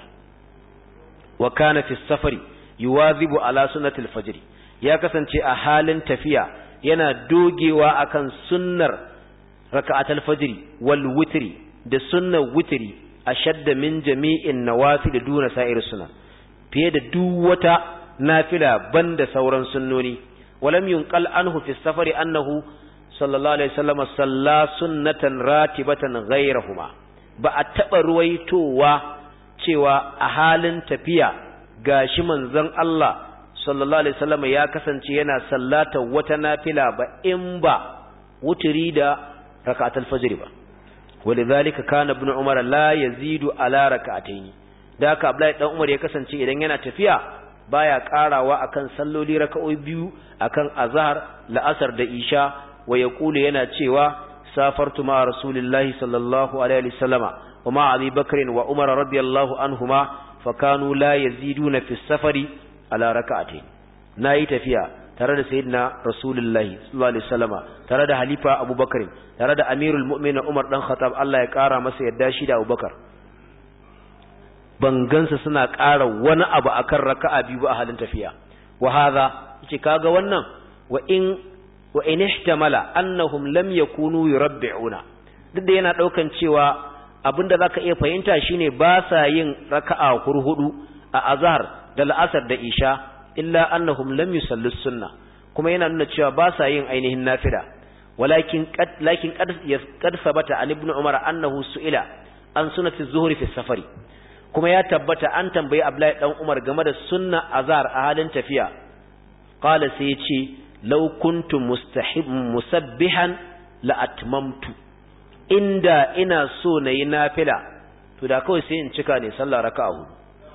wa kana fi safari yuwazibu ala sunnatil fajr ya kasance a halin tafiya yana dogewa akan sunnar raka'atul fajr wal witri da sunnar witri ashadda min jami'in nawafil duna sa'ir sunna fiye da duk wata nafila banda sauran sunnoni walam yunqal anhu fi safari annahu sallallahu alaihi wasallam salla sunnatan ratibatan ghayrahuma ba a taba ruwaitowa cewa a halin tafiya gashi manzon Allah sallallahu alaihi wasallam ya kasance yana sallata wata nafila ba in ba wutri da rak'atul fajr ba walidhalika kana ibn umar la yazidu ala rak'atayn da haka Abdullahi dan Umar ya kasance idan yana tafiya baya karawa akan salloli raka'o'i biyu akan azhar la'asar da isha wa yaqulu yana cewa safartu ma rasulillahi sallallahu alaihi wasallama wa ma abi bakr wa umar radiyallahu anhuma fakanu la yaziduna fi safari ala rak'atayn nayi tafiya tare da sayyidina rasulullahi sallallahu alaihi wasallama tare da halifa abubakar tare da amirul mu'minin umar dan khattab Allah ya kara masa yadda shi da abubakar bangansa suna ƙara wani abu akan raka'a biyu a halin tafiya wa hadha yace kaga wannan wa in wa in ihtamala annahum lam yakunu yurabbi'una duk da yana daukan cewa abinda zaka iya fahimta shine ba sa yin raka'a hurhudu a azhar da la'asar da isha illa annahum lam yusallu sunna kuma yana nuna cewa ba sa yin ainihin nafila walakin qad lakin qad qad sabata an ibn umar annahu su'ila an sunnati zuhri fi safari kuma ya tabbata an tambayi Abdullahi dan Umar game da sunna azhar a halin tafiya qala sai ya ce law kuntu mustahib musabbihan la atmamtu inda ina so nayi nafila to da kawai sai in cika ne sallah raka'a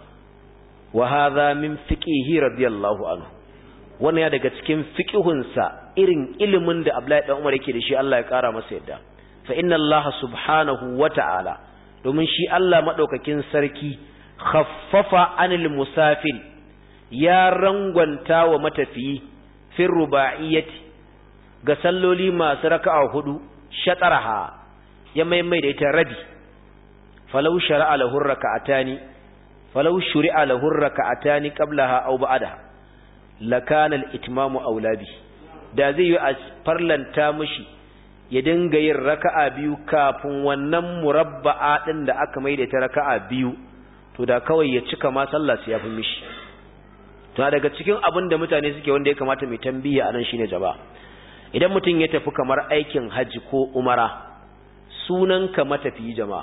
wa hadha min fiqihi radiyallahu anhu wannan ya daga cikin fiqihunsa irin ilimin da Abdullahi dan Umar yake da shi Allah ya kara masa yadda fa inna Allah subhanahu wa ta'ala domin shi Allah madaukakin sarki khaffafa anil musafir ya rangwanta wa matafiyi fir rubaiyati ga salloli masu raka'a hudu shataraha ya maimai da ita rabi falau shar'a lahu raka'atani falau shuri'a lahu raka'atani qablaha aw ba'daha lakana al-itmamu aulabi da zai yi a farlanta mishi ya dinga yin raka'a biyu kafin wannan murabba'a din da aka maida ta raka'a biyu to da kawai ya cika ma sallah sai ya fi mishi to daga cikin abin da mutane suke wanda ya kamata mai tambiya anan shine jaba idan mutum ya tafi kamar aikin haji ko umara sunan ka matafiyi jama'a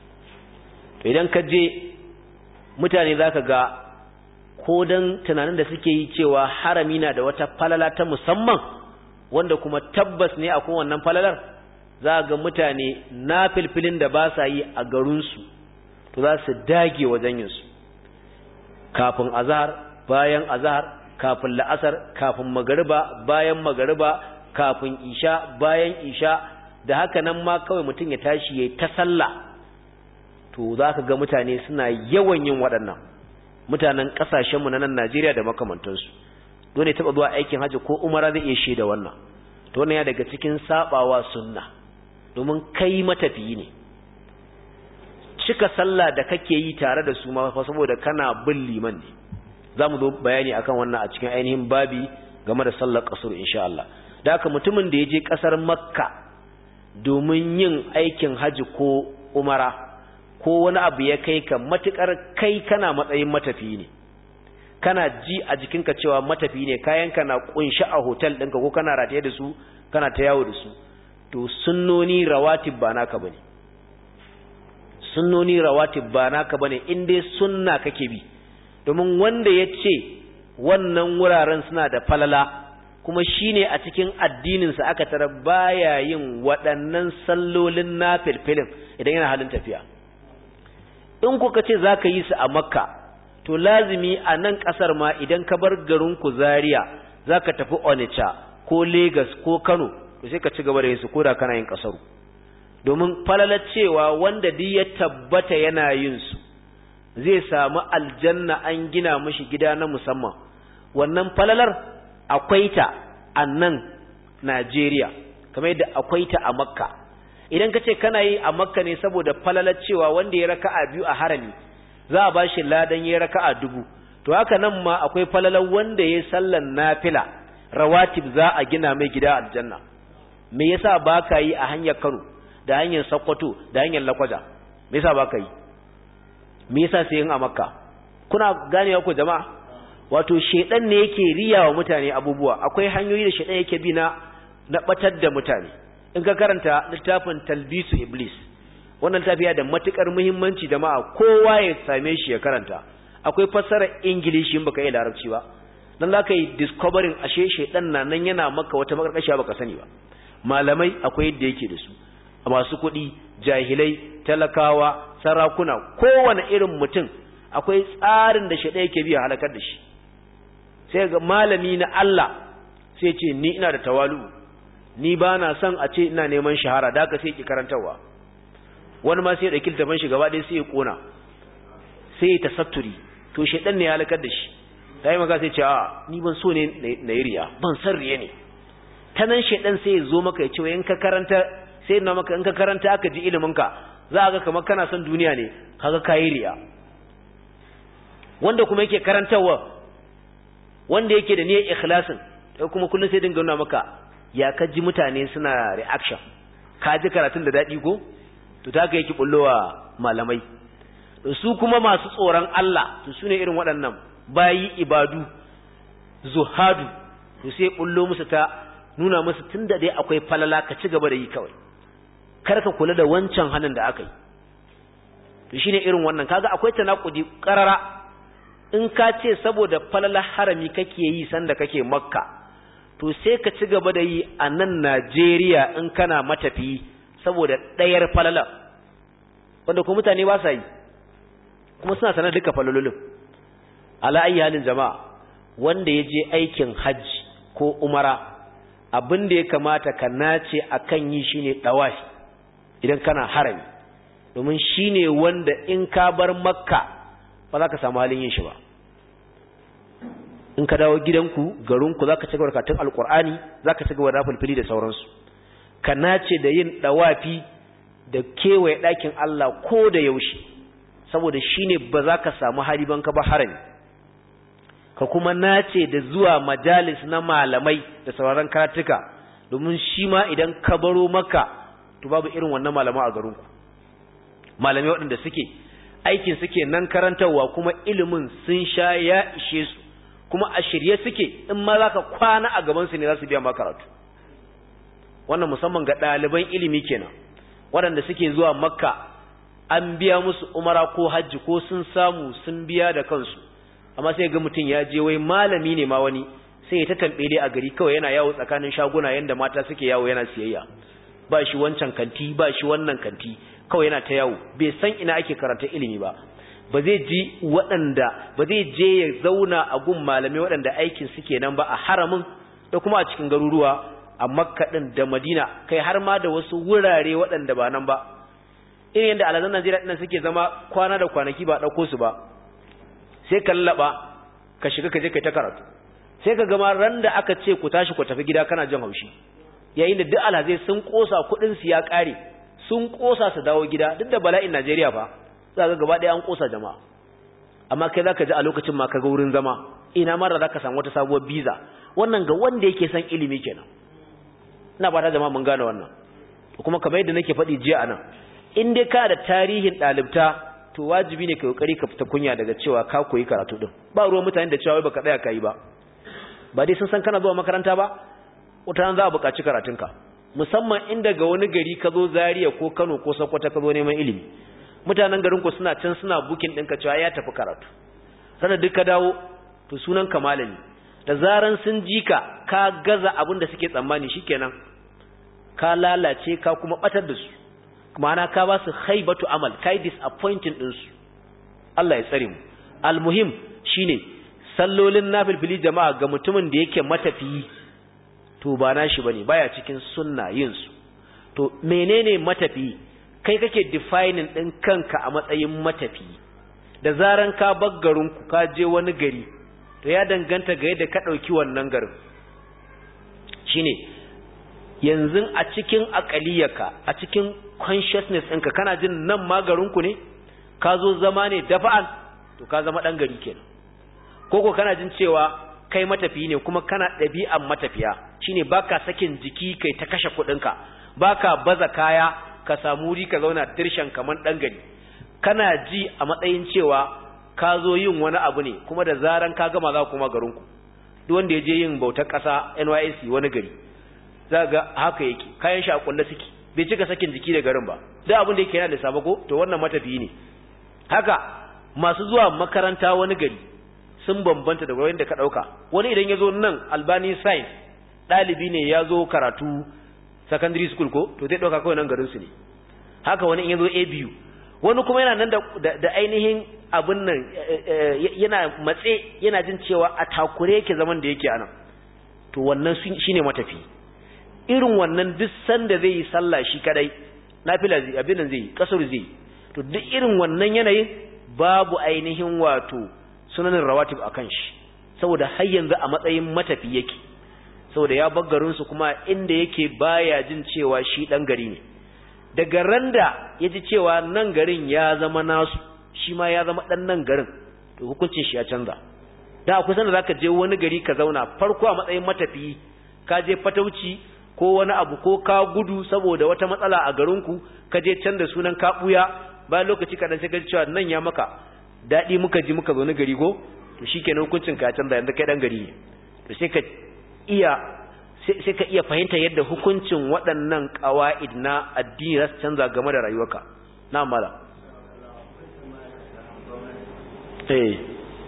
to idan ka je mutane zaka ga ko dan tunanin da suke yi cewa harami na da wata falala ta musamman wanda kuma tabbas ne akwai wannan falalar za ga mutane na filfilin da ba sa yi a garinsu to za su dage wajen yin su kafin azhar bayan azhar kafin la'asar kafin magariba bayan magariba kafin isha bayan isha da haka nan ma kawai mutum ya tashi yayi ta sallah to za ka ga mutane suna yawan yin waɗannan mutanen kasashenmu na nan Najeriya da makamantansu dole taba zuwa aikin haji ko umara zai iya shaida wannan to wannan ya daga cikin sabawa sunna domin kai matafiyi ne cika sallah da kake yi tare da su ma fa saboda kana bin liman ne zamu zo bayani akan wannan a cikin ainihin babi game da sallar qasr insha Allah da haka mutumin da yaje kasar Makka domin yin aikin haji ko umara ko wani abu ya kai ka matukar kai kana matsayin matafiyi ne kana ji a jikinka cewa matafiyi ne kayanka na kunshi a hotel ɗinka ko kana rataye da su kana ta yawo da su to sunnoni rawatib ba naka bane sunnoni rawatib ba naka bane in dai sunna kake bi domin wanda ya ce wannan wuraren suna da falala kuma shine a cikin addininsa aka tara baya yin waɗannan sallolin nafilfilin idan yana halin tafiya in kuka ce za ka yi su a makka to lazimi a nan ƙasar ma idan ka bar garinku Zaria za ka tafi Onitsha ko Lagos ko Kano to sai ka ci gaba da yin su ko da kana yin ƙasaru domin falalar cewa wanda duk ya tabbata yana yin su zai samu aljanna an gina mishi gida na musamman wannan falalar akwai ta a nan Najeriya kamar yadda akwai ta a Makka idan ka ce kana yi a Makka ne saboda falalar cewa wanda ya raka'a biyu a harami za a bashi ladan ya raka'a dubu to haka nan ma akwai falalar wanda ya sallan nafila rawatib za a gina mai gida aljanna me yasa baka yi a hanyar Kano da hanyar Sokoto da hanyar Lakwaja me yasa baka yi me yasa sai yin a Makka kuna ganewa ko jama'a wato shedan ne yake riyawa mutane abubuwa akwai hanyoyi da shedan yake bi na na batar da mutane in ka karanta littafin Talbisu Iblis wannan tafiya da matukar muhimmanci jama'a kowa ya same shi ya karanta akwai fassarar English in baka yi larabci ba dan zaka yi discovering ashe shedan na nan yana maka wata makarkashiya baka sani ba malamai akwai yadda yake da su masu kuɗi jahilai talakawa sarakuna kowane irin mutum akwai tsarin da shedan yake biya halakar da shi sai ga malami na Allah sai ce ni ina da tawalu ni ba na son a ce ina neman shahara da haka sai ki karantawa wani ma sai ya dauki littafin shi gaba ɗaya sai ya kona sai ya tasatturi to shedan ne ya halakar da shi sai maka sai ce a ni ban so ne na yi riya ban san riya ne ta nan shedan sai ya zo maka ya ce in ka karanta sai na maka in ka karanta aka ji ilimin ka za ga kamar kana son duniya ne kaga kai riya wanda kuma yake karantawa wanda yake da niyyar ikhlasin sai kuma kullun sai dinga nuna maka ya kaji mutane suna reaction ka ji karatun da dadi ko to ta ga yake bullowa malamai su kuma masu tsoron Allah to sune irin waɗannan bayi ibadu zuhadu to sai bullo musu ta nuna musu tunda dai akwai falala ka ci gaba da yi kawai kar ka kula da wancan hanin da aka yi to shine irin wannan kaga akwai tanakudi karara in ka ce saboda falala harami kake yi sanda kake makka to sai ka ci gaba da yi a nan Najeriya in kana matafi saboda ɗayar falala wanda kuma mutane ba sa yi kuma suna sanar duka falalolin ala ayi halin jama'a wanda ya je aikin hajji ko umara abin da ya kamata ka nace akan yi shine dawafi idan kana harami domin shine wanda in ka bar makka ba za ka samu halin yin shi ba in ka dawo gidanku garinku za ka ci gaba da karatun alkur'ani za ka ci gaba da fulfili da sauransu ka nace da yin dawafi da kewaye ɗakin Allah ko da yaushe saboda shine ba za ka samu hali ban ka ba harami ka kuma nace da zuwa majalis na malamai da sauraron karatuka domin shi ma idan ka baro maka to babu irin wannan malama a garinku malamai waɗanda suke aikin suke nan karantarwa kuma ilimin sun sha ya ishe su kuma a shirye suke in ma za ka kwana a gabansu ne za su biya ma karatu wannan musamman ga ɗaliban ilimi kenan waɗanda suke zuwa makka an biya musu umara ko hajji ko sun samu sun biya da kansu amma sai ga mutum ya je wai malami ne ma wani sai ya ta tambele a gari kawai yana yawo tsakanin shaguna yanda mata suke yawo yana siyayya ba shi wancan kanti ba shi wannan kanti kawai yana ta yawo bai san ina ake karanta ilimi ba ba zai ji waɗanda ba zai je ya zauna a gun malamai waɗanda aikin suke nan ba a haramin da kuma a cikin garuruwa a makka ɗin da madina kai har ma da wasu wurare waɗanda ba nan ba irin yadda alazan najeriya ɗin suke zama kwana da kwanaki ba ɗauko su ba sai ka laɓa ka shiga ka je kai ta karatu sai ka gama ran da aka ce ku tashi ku tafi gida kana jin haushi yayin da duk alhazai sun ƙosa kuɗin su ya ƙare sun ƙosa su dawo gida duk da bala'in najeriya fa za ga gaba ɗaya an ƙosa jama'a amma kai za ka ji a lokacin ma ka ga wurin zama ina mara za ka samu wata sabuwar biza wannan ga wanda yake son ilimi kenan ina ba ta jama'a mun gane wannan kuma kamar yadda nake faɗi jiya anan in dai ka da tarihin ɗalibta to wajibi ne ka kokari ka fita kunya daga cewa ka koyi karatu din ba ruwan mutane da cewa baka tsaya kai ba ba dai sun san kana zuwa makaranta ba wata za a buƙaci karatunka musamman in daga wani gari ka zo Zaria ko Kano ko Sokoto ka zo neman ilimi mutanen garin ku suna can suna bukin ɗinka cewa ya tafi karatu sanar duk ka dawo to sunan ka malami da zaran sun ji ka ka gaza abin da suke tsammani shikenan ka lalace ka kuma batar da su ma'ana ka ba su haibatu amal kai disappointing din su Allah ya tsare mu almuhim shine sallolin nafilfili jama'a ga mutumin da yake matafiyi to ba nashi bane baya cikin sunna yin su to menene matafiyi kai kake defining din kanka a matsayin matafiyi da zaran ka bar garin ku ka je wani gari to ya danganta ga yadda ka dauki wannan garin shine yanzu a cikin akaliyarka a cikin consciousness ɗinka kana jin nan ma garinku ne ka zo zama ne dafa'an to ka zama ɗan gari kenan koko kana jin cewa kai matafiyi ne kuma kana ɗabi'an matafiya shine baka sakin jiki kai ta kashe kuɗinka baka baza kaya ka samu wuri ka zauna dirshan kaman ɗan gari kana ji a matsayin cewa ka zo yin wani abu ne kuma da zaran ka gama za ku kuma garinku duk wanda ya je yin bautar ƙasa N Y S C wani gari za ga haka yake kayan shi a kulle suke bai cika sakin jiki da garin ba duk abin da yake yana da sabo ko to wannan matafiyi ne haka masu zuwa makaranta wani gari sun bambanta da wurin da ka dauka wani idan yazo nan Albani Science dalibi ne yazo karatu secondary school ko to zai dauka kawai nan garin su ne haka wani in yazo A B U wani kuma yana nan da da ainihin abin nan yana matse yana jin cewa a takure yake zaman da yake anan to wannan shine matafi irin wannan duk sanda zai yi sallah shi kadai nafila zai abin nan zai yi kasar zai to duk irin wannan yanayin babu ainihin wato sunanin rawatib akan shi saboda har yanzu a matsayin matafi yake saboda ya bar garin su kuma inda yake baya jin cewa shi dan gari ne daga randa yaji cewa nan garin ya zama nasu shi ma ya zama dan nan garin to hukuncin shi ya canza da akwai sanda zaka je wani gari ka zauna farko a matsayin matafi ka je fatauci ko wani abu ko ka gudu saboda wata matsala a garinku ka je can da sunan ka buya bayan lokaci kadan sai ka ji cewa nan ya maka dadi muka ji muka zo na gari ko to shikenan hukuncin ka canza yanzu kai dan gari ne to sai ka iya sai ka iya fahimta yadda hukuncin waɗannan qawaid na addini za su canza game da rayuwarka na mala eh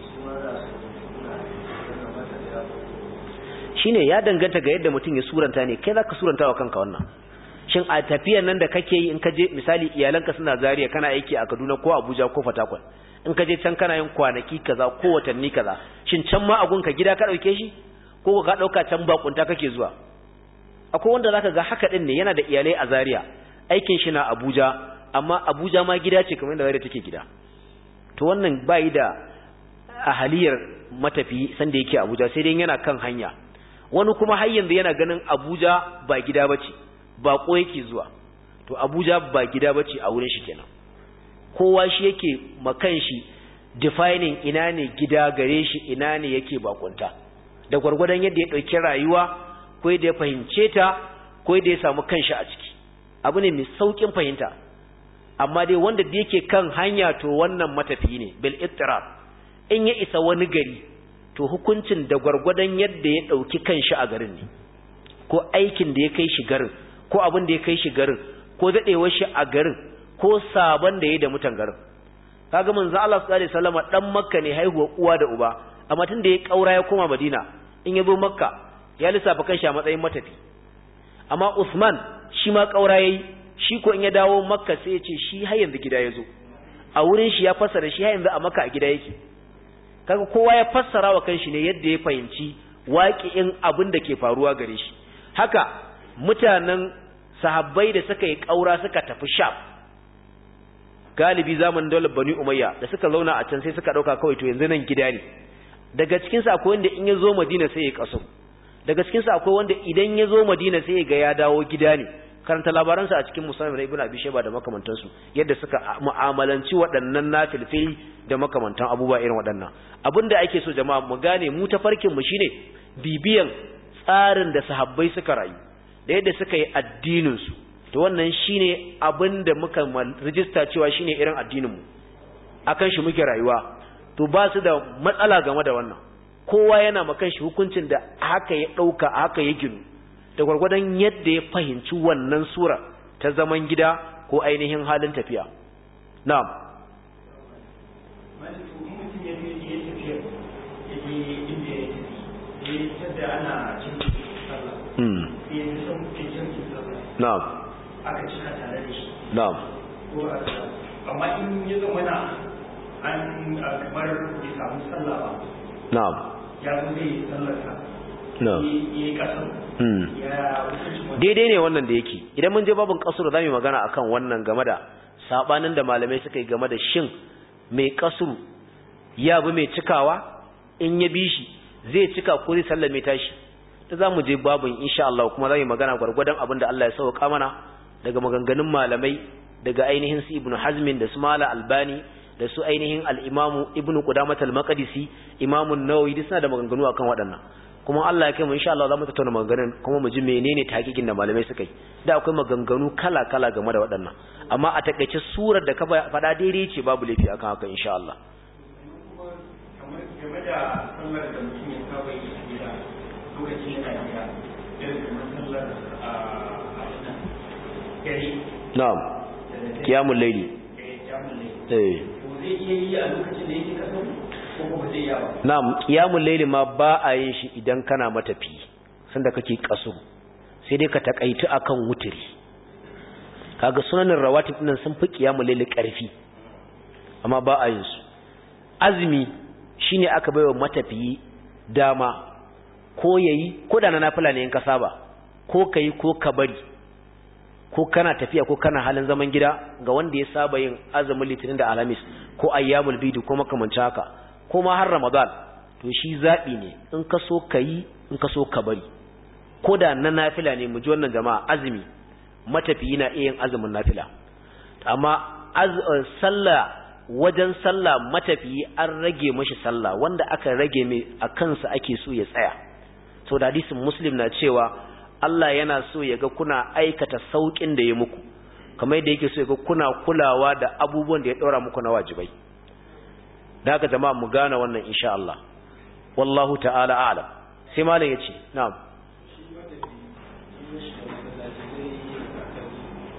shine ya danganta ga yadda mutum ya suranta ne, kai zaka suranta wa kanka wannan. Shin a tafiyan nan da kake yi in ka je misali iyalanka suna Zaria kana aiki a Kaduna ko Abuja ko Fatakwal, in ka je can kana yin kwanaki kaza ko watanni kaza, shin can ma agunka gida ka dauke shi ko ka dauka can bakunta kake zuwa? Akwai wanda zaka ga haka din ne, yana da iyalai a Zaria, aikin shi na Abuja, amma Abuja ma gida ce kamar yadda Zaria take gida. To wannan bai da ahaliyar matafi sanda yake Abuja, sai dai yana kan hanya. Wani kuma har yanzu yana ganin Abuja ba gida bace, bako yake zuwa. To Abuja ba gida bace a wurin shi kenan. Kowa shi yake makan shi defining ina ne gida gare shi, ina ne yake bakunta. Da gwargwadon yadda ya dauki rayuwa ko yadda ya fahimce ta ko yadda ya samu kanshi a ciki. Abu ne mai saukin fahimta. Amma dai wanda da yake kan hanya to wannan matafi ne bil ittirab. In ya isa wani gari to hukuncin da gwargwadon yadda ya dauki kanshi a garin ne, ko aikin da ya kai shi garin, ko abin da ya kai shi garin, ko dadewar shi a garin, ko sabon da yayi da mutan garin. Kaga manzo Allah sallallahu alaihi wasallam dan Makka ne, haihuwa uwa da uba, amma tun da ya kaura ya koma Madina, in ya zo Makka ya lissafa kanshi a matsayin matafi. Amma Usman shi ma kaura yayi, shi ko in ya dawo Makka sai ya ce shi har yanzu gida ya zo. A wurin shi ya fassara shi har yanzu a Makka a gida yake. Kaga kowa ya fassara wa kanshi ne yadda ya fahimci waƙi'in abin da ke faruwa gare shi. Haka mutanen sahabbai da suka yi ƙaura suka tafi Sham, galibi zamanin daular Bani Umayya da suka zauna a can sai suka ɗauka kawai to yanzu nan gida ne. Daga cikin sa akwai wanda in ya zo Madina sai ya kaso. Daga cikin sa akwai wanda idan ya zo Madina sai ya ga ya dawo gida ne. Karanta labaransa a cikin Musnad Ibn Abi Shayba da makamantansu, yadda suka mu'amalanci waɗannan nafilfili da makamantan abubuwa irin waɗannan. Abinda ake so jama'a mu gane, mu tafarkin mu shine bibiyan tsarin da sahabbai suka rayu da yadda suka yi addinin su. To wannan shine abinda muka rijista cewa shine irin addinin mu, akan shi muke rayuwa. To ba su da matsala game da wannan, kowa yana makan shi hukuncin da haka ya dauka, haka ya ginu da gwargwadon yadda ya fahimci wannan sura ta zaman gida ko ainihin halin tafiya. Na'am. Hmm. Na'am.
Aka cika tare da shi.
Na'am.
Amma in ya zama na an kamar bai samu sallah ba.
Na'am.
Ya zo zai sallarsa.
Na'am.
Yi kasar.
Daidai ne wannan da yake. Idan mun je babin kasuru za mu yi magana akan wannan game da sabanin da malamai suka yi game da shin mai kasuru ya bi mai cikawa, in ya bi shi zai cika ko zai sallame tashi. Ta za mu je babin insha Allah, kuma za mu yi magana gwargwadon abin da Allah ya sauka mana daga maganganun malamai, daga ainihin su Ibn Hazmin da su Mala Albani da su ainihin al-Imam Ibn Qudamah al-Maqdisi, Imam an-Nawawi, duk suna da maganganu akan waɗannan. Kuma Allah ya kai mu insha Allah za mu tattauna maganganun kuma mu ji menene tahqiqin da malamai suka yi. Da akwai maganganu kala-kala game da waɗannan, amma a takeice surar da ka faɗa daidai ce, babu laifi akan haka insha Allah.
Kamar game da sallar da mutum ya saba yi a gida lokacin yana gida, irin kamar sallar a wannan gari.
Na'am. Qiyamul layli.
Eh, qiyamul layli.
Eh.
Ko zai iya yi a lokacin da yake kaso ko ba zai iya ba?
Na'am, qiyamul layli ma ba a yin shi idan kana matafi, sanda kake kaso. Sai dai ka takaitu akan wutiri. Kaga sunanin rawatib din sun fi qiyamul layli karfi. Amma ba a yin su. Azumi shine aka baiwa matafiyi dama ko yayi ko da na nafila ne in ka saba, ko kai ko ka bari, ko kana tafiya ko kana halin zaman gida, ga wanda ya saba yin azumin litinin da alhamis ko ayyamul bid ko makamancin haka, ko ma har ramadan, to shi zabi ne, in ka so kai in ka so ka bari. Ko da na nafila ne, mu ji wannan jama'a, azumi matafiyi na iya yin azumin nafila, amma sallah, wajen sallah matafiyi an rage mashi sallah, wanda aka rage mai a kansa ake so ya tsaya. So da hadisin Muslim na cewa Allah yana so ya ga kuna aikata saukin da ya muku, kamar yadda yake so ya ga kuna kulawa da abubuwan da ya daura muku na wajibai. Da haka jama'a mu gane wannan insha Allah. Wallahu ta'ala a'lam. Sai malam yace, na'am.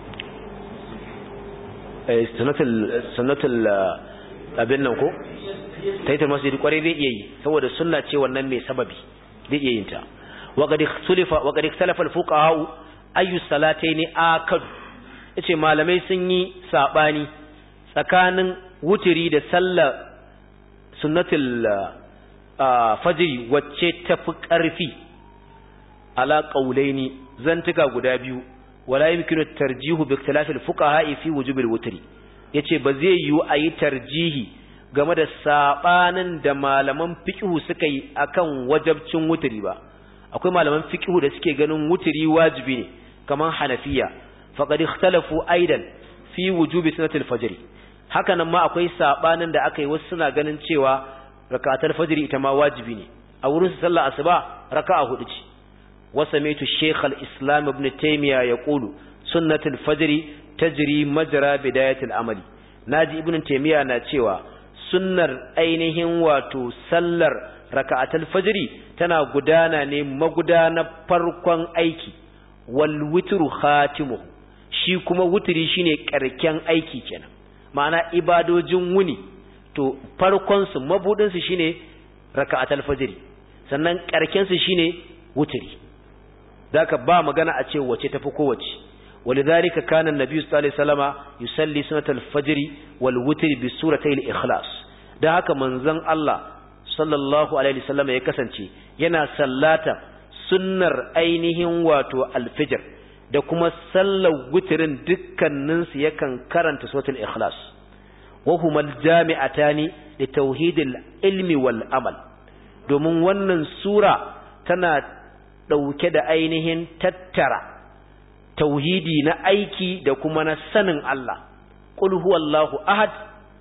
Eh, sanatul sanatul abin nan ko? tahiyatul masjid kwarai zai iya yi saboda sunna ce wannan mai sababi zai iya yin ta wa qad ikhtalafa wa qad ikhtalafa al-fuqaha ayu salatayn akad yace malamai sun yi sabani tsakanin wutiri da sallar sunnatul fajr wacce tafi karfi ala qaulaini zantuka guda biyu wala yumkinu tarjihu bi ikhtilaf al-fuqaha fi wujub al-wutri yace ba zai yiwu ayi tarjihi game da sabanin da malaman fiqhu suka yi akan wajibcin wutri ba akwai malaman fiqhu da suke ganin wutri wajibi ne kaman hanafiya faqad ikhtalafu aidan fi wujubi sunnatul fajr haka nan ma akwai sabanin da aka yi wasu suna ganin cewa rak'atul fajr ita ma wajibi ne a wurin sallar asuba raka'a hudu ce وسمعت الشيخ الإسلام ابن تيمية يقول سنة الفجر تجري مجرى بداية العمل ناجي ابن تيمية ناتشيوا سنة أينهم واتو سلر ركعة الفجر تنا قدانا نم قدانا فرقان أيكي والوتر خاتمه شيكما وتري شيني كركان أيكي كنا معنى إبادو جنوني تو فرقان سمبودن شيني ركعة الفجر sannan karken su shine wutri daka ba magana a ce wace tafi kowace walidhalika kana annabi sallallahu alaihi wasallama yusalli sunnatul fajr wal witr bi suratay al ikhlas dan haka manzon Allah sallallahu alaihi wasallama ya kasance yana sallata sunnar ainihin wato al fajr da kuma sallar witrin dukkanin su yakan karanta suratul ikhlas wa huma al jami'atani li tauhidil ilmi wal amal domin wannan sura tana dauke da ainihin tattara tauhidi na aiki da kuma na sanin Allah qul huwallahu ahad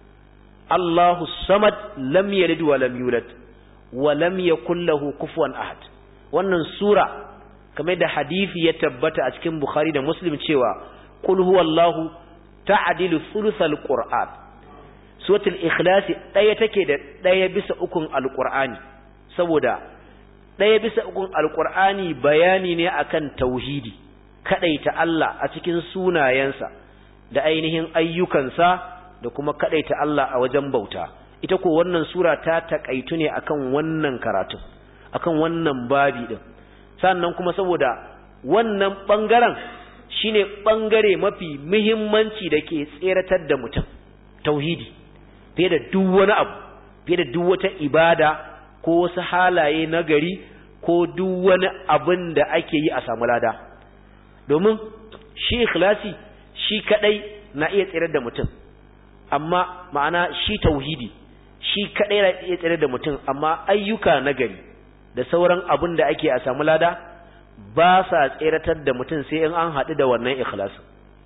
Allahu samad lam yalid wa lam yulad wa lam yakul lahu kufuwan ahad wannan sura kamar da hadisi ya tabbata a cikin Bukhari da Muslim cewa qul huwallahu ta'dilu thuluthal qur'an suratul ikhlas daya take da daya bisa ukun alqur'ani saboda ɗaya bisa ukun alƙur'ani bayani ne akan tauhidi kadaita Allah a cikin sunayensa da ainihin ayyukansa da kuma kadaita Allah a wajen bauta ita ko wannan sura ta takaitu ne akan wannan karatu akan wannan babi din sannan kuma saboda wannan bangaren shine bangare mafi muhimmanci da ke tseratar da mutum tauhidi fiye da duk wani abu fiye da duk wata ibada ko wasu halaye na gari ko duk wani abin da ake yi a samu lada domin shi ikhlasi shi kadai na iya tsirar da mutum amma ma'ana shi tauhidi shi kadai na iya tsirar da mutum amma ayyuka na gari da sauran abin da ake a samu lada ba sa tsiratar da mutum sai in an haɗu da wannan ikhlasin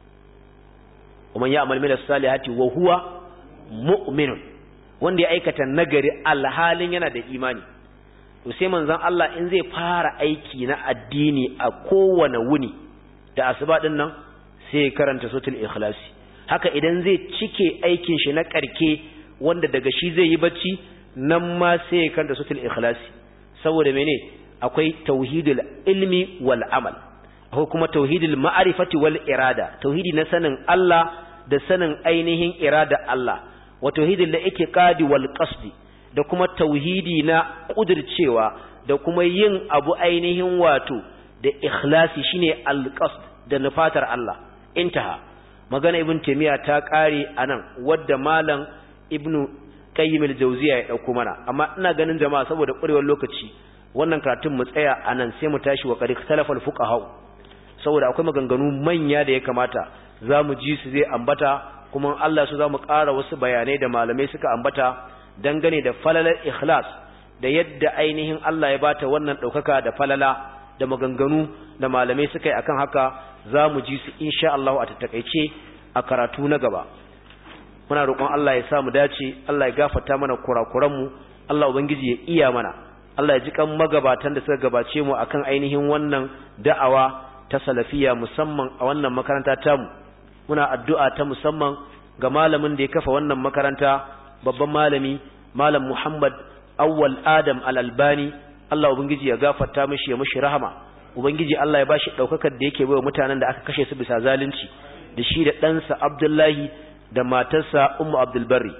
ومن يعمل من الصالحات وهو مؤمن wanda ya aikata nagari alhalin yana da imani to sai manzon Allah in zai fara aiki na addini a kowane wuni da asuba din nan sai karanta suratul ikhlas haka idan zai cike aikin shi na karke wanda daga shi zai yi bacci nan ma sai karanta suratul ikhlas saboda mene akwai tauhidul ilmi wal amal akwai kuma tauhidul ma'rifati wal irada tauhidi na sanin Allah da sanin ainihin irada Allah wa tauhidul iqadi wal qasdi da kuma tauhidi na kudircewa da kuma yin abu ainihin wato da ikhlasi shine al-qasd da nufatar Allah intaha magana ibn taymiya ta kare anan wadda malam ibnu qayyim al-jawziya ya dauko mana amma ina ganin jama'a saboda kurewar lokaci wannan karatun mu tsaya anan sai mu tashi wa qad ikhtalafa al-fuqaha saboda akwai maganganu manya da ya kamata zamu ji su zai ambata kuma Allah su zamu ƙara wasu bayanai da malamai suka ambata dangane da falalar ikhlas da yadda ainihin Allah ya bata wannan daukaka da falala da maganganu da malamai suka yi akan haka zamu ji su insha Allah a tattakeice a karatu na gaba muna roƙon Allah ya sa mu dace Allah ya gafarta mana kurakuran mu Allah ubangiji ya iya mana Allah ya ji kan magabatan da suka gabace mu akan ainihin wannan da'awa ta salafiya musamman a wannan makaranta tamu muna addu'a ta musamman ga malamin da ya kafa wannan makaranta babban malami malam Muhammad Awwal Adam Al-Albani Allah ubangiji ya gafarta mishi ya mishi rahama ubangiji Allah ya bashi daukakar da yake baiwa mutanen da aka kashe su bisa zalunci da shi da ɗansa Abdullahi da matarsa Ummu Abdul Barri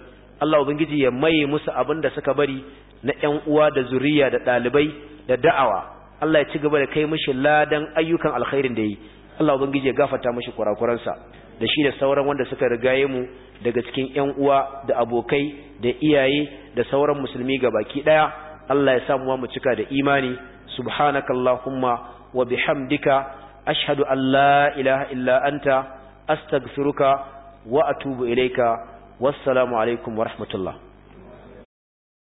Allah ubangiji ya maye musu abin da suka bari na ƴan uwa da zuriya da ɗalibai da da'awa. Allah ya ci gaba da kai mishi ladan ayyukan alkhairin da yi. Allah ubangiji ya gafarta mishi kurakuransa da shi da sauran wanda suka rigaye mu daga cikin ƴan uwa da abokai da iyaye da sauran musulmi gabaki daya. Allah ya sa mu mu cika da imani. Subhanakallahumma wa bihamdika ashhadu an la ilaha illa anta astaghfiruka wa atubu ilayka. Wassalamu alaikum wa rahmatullah.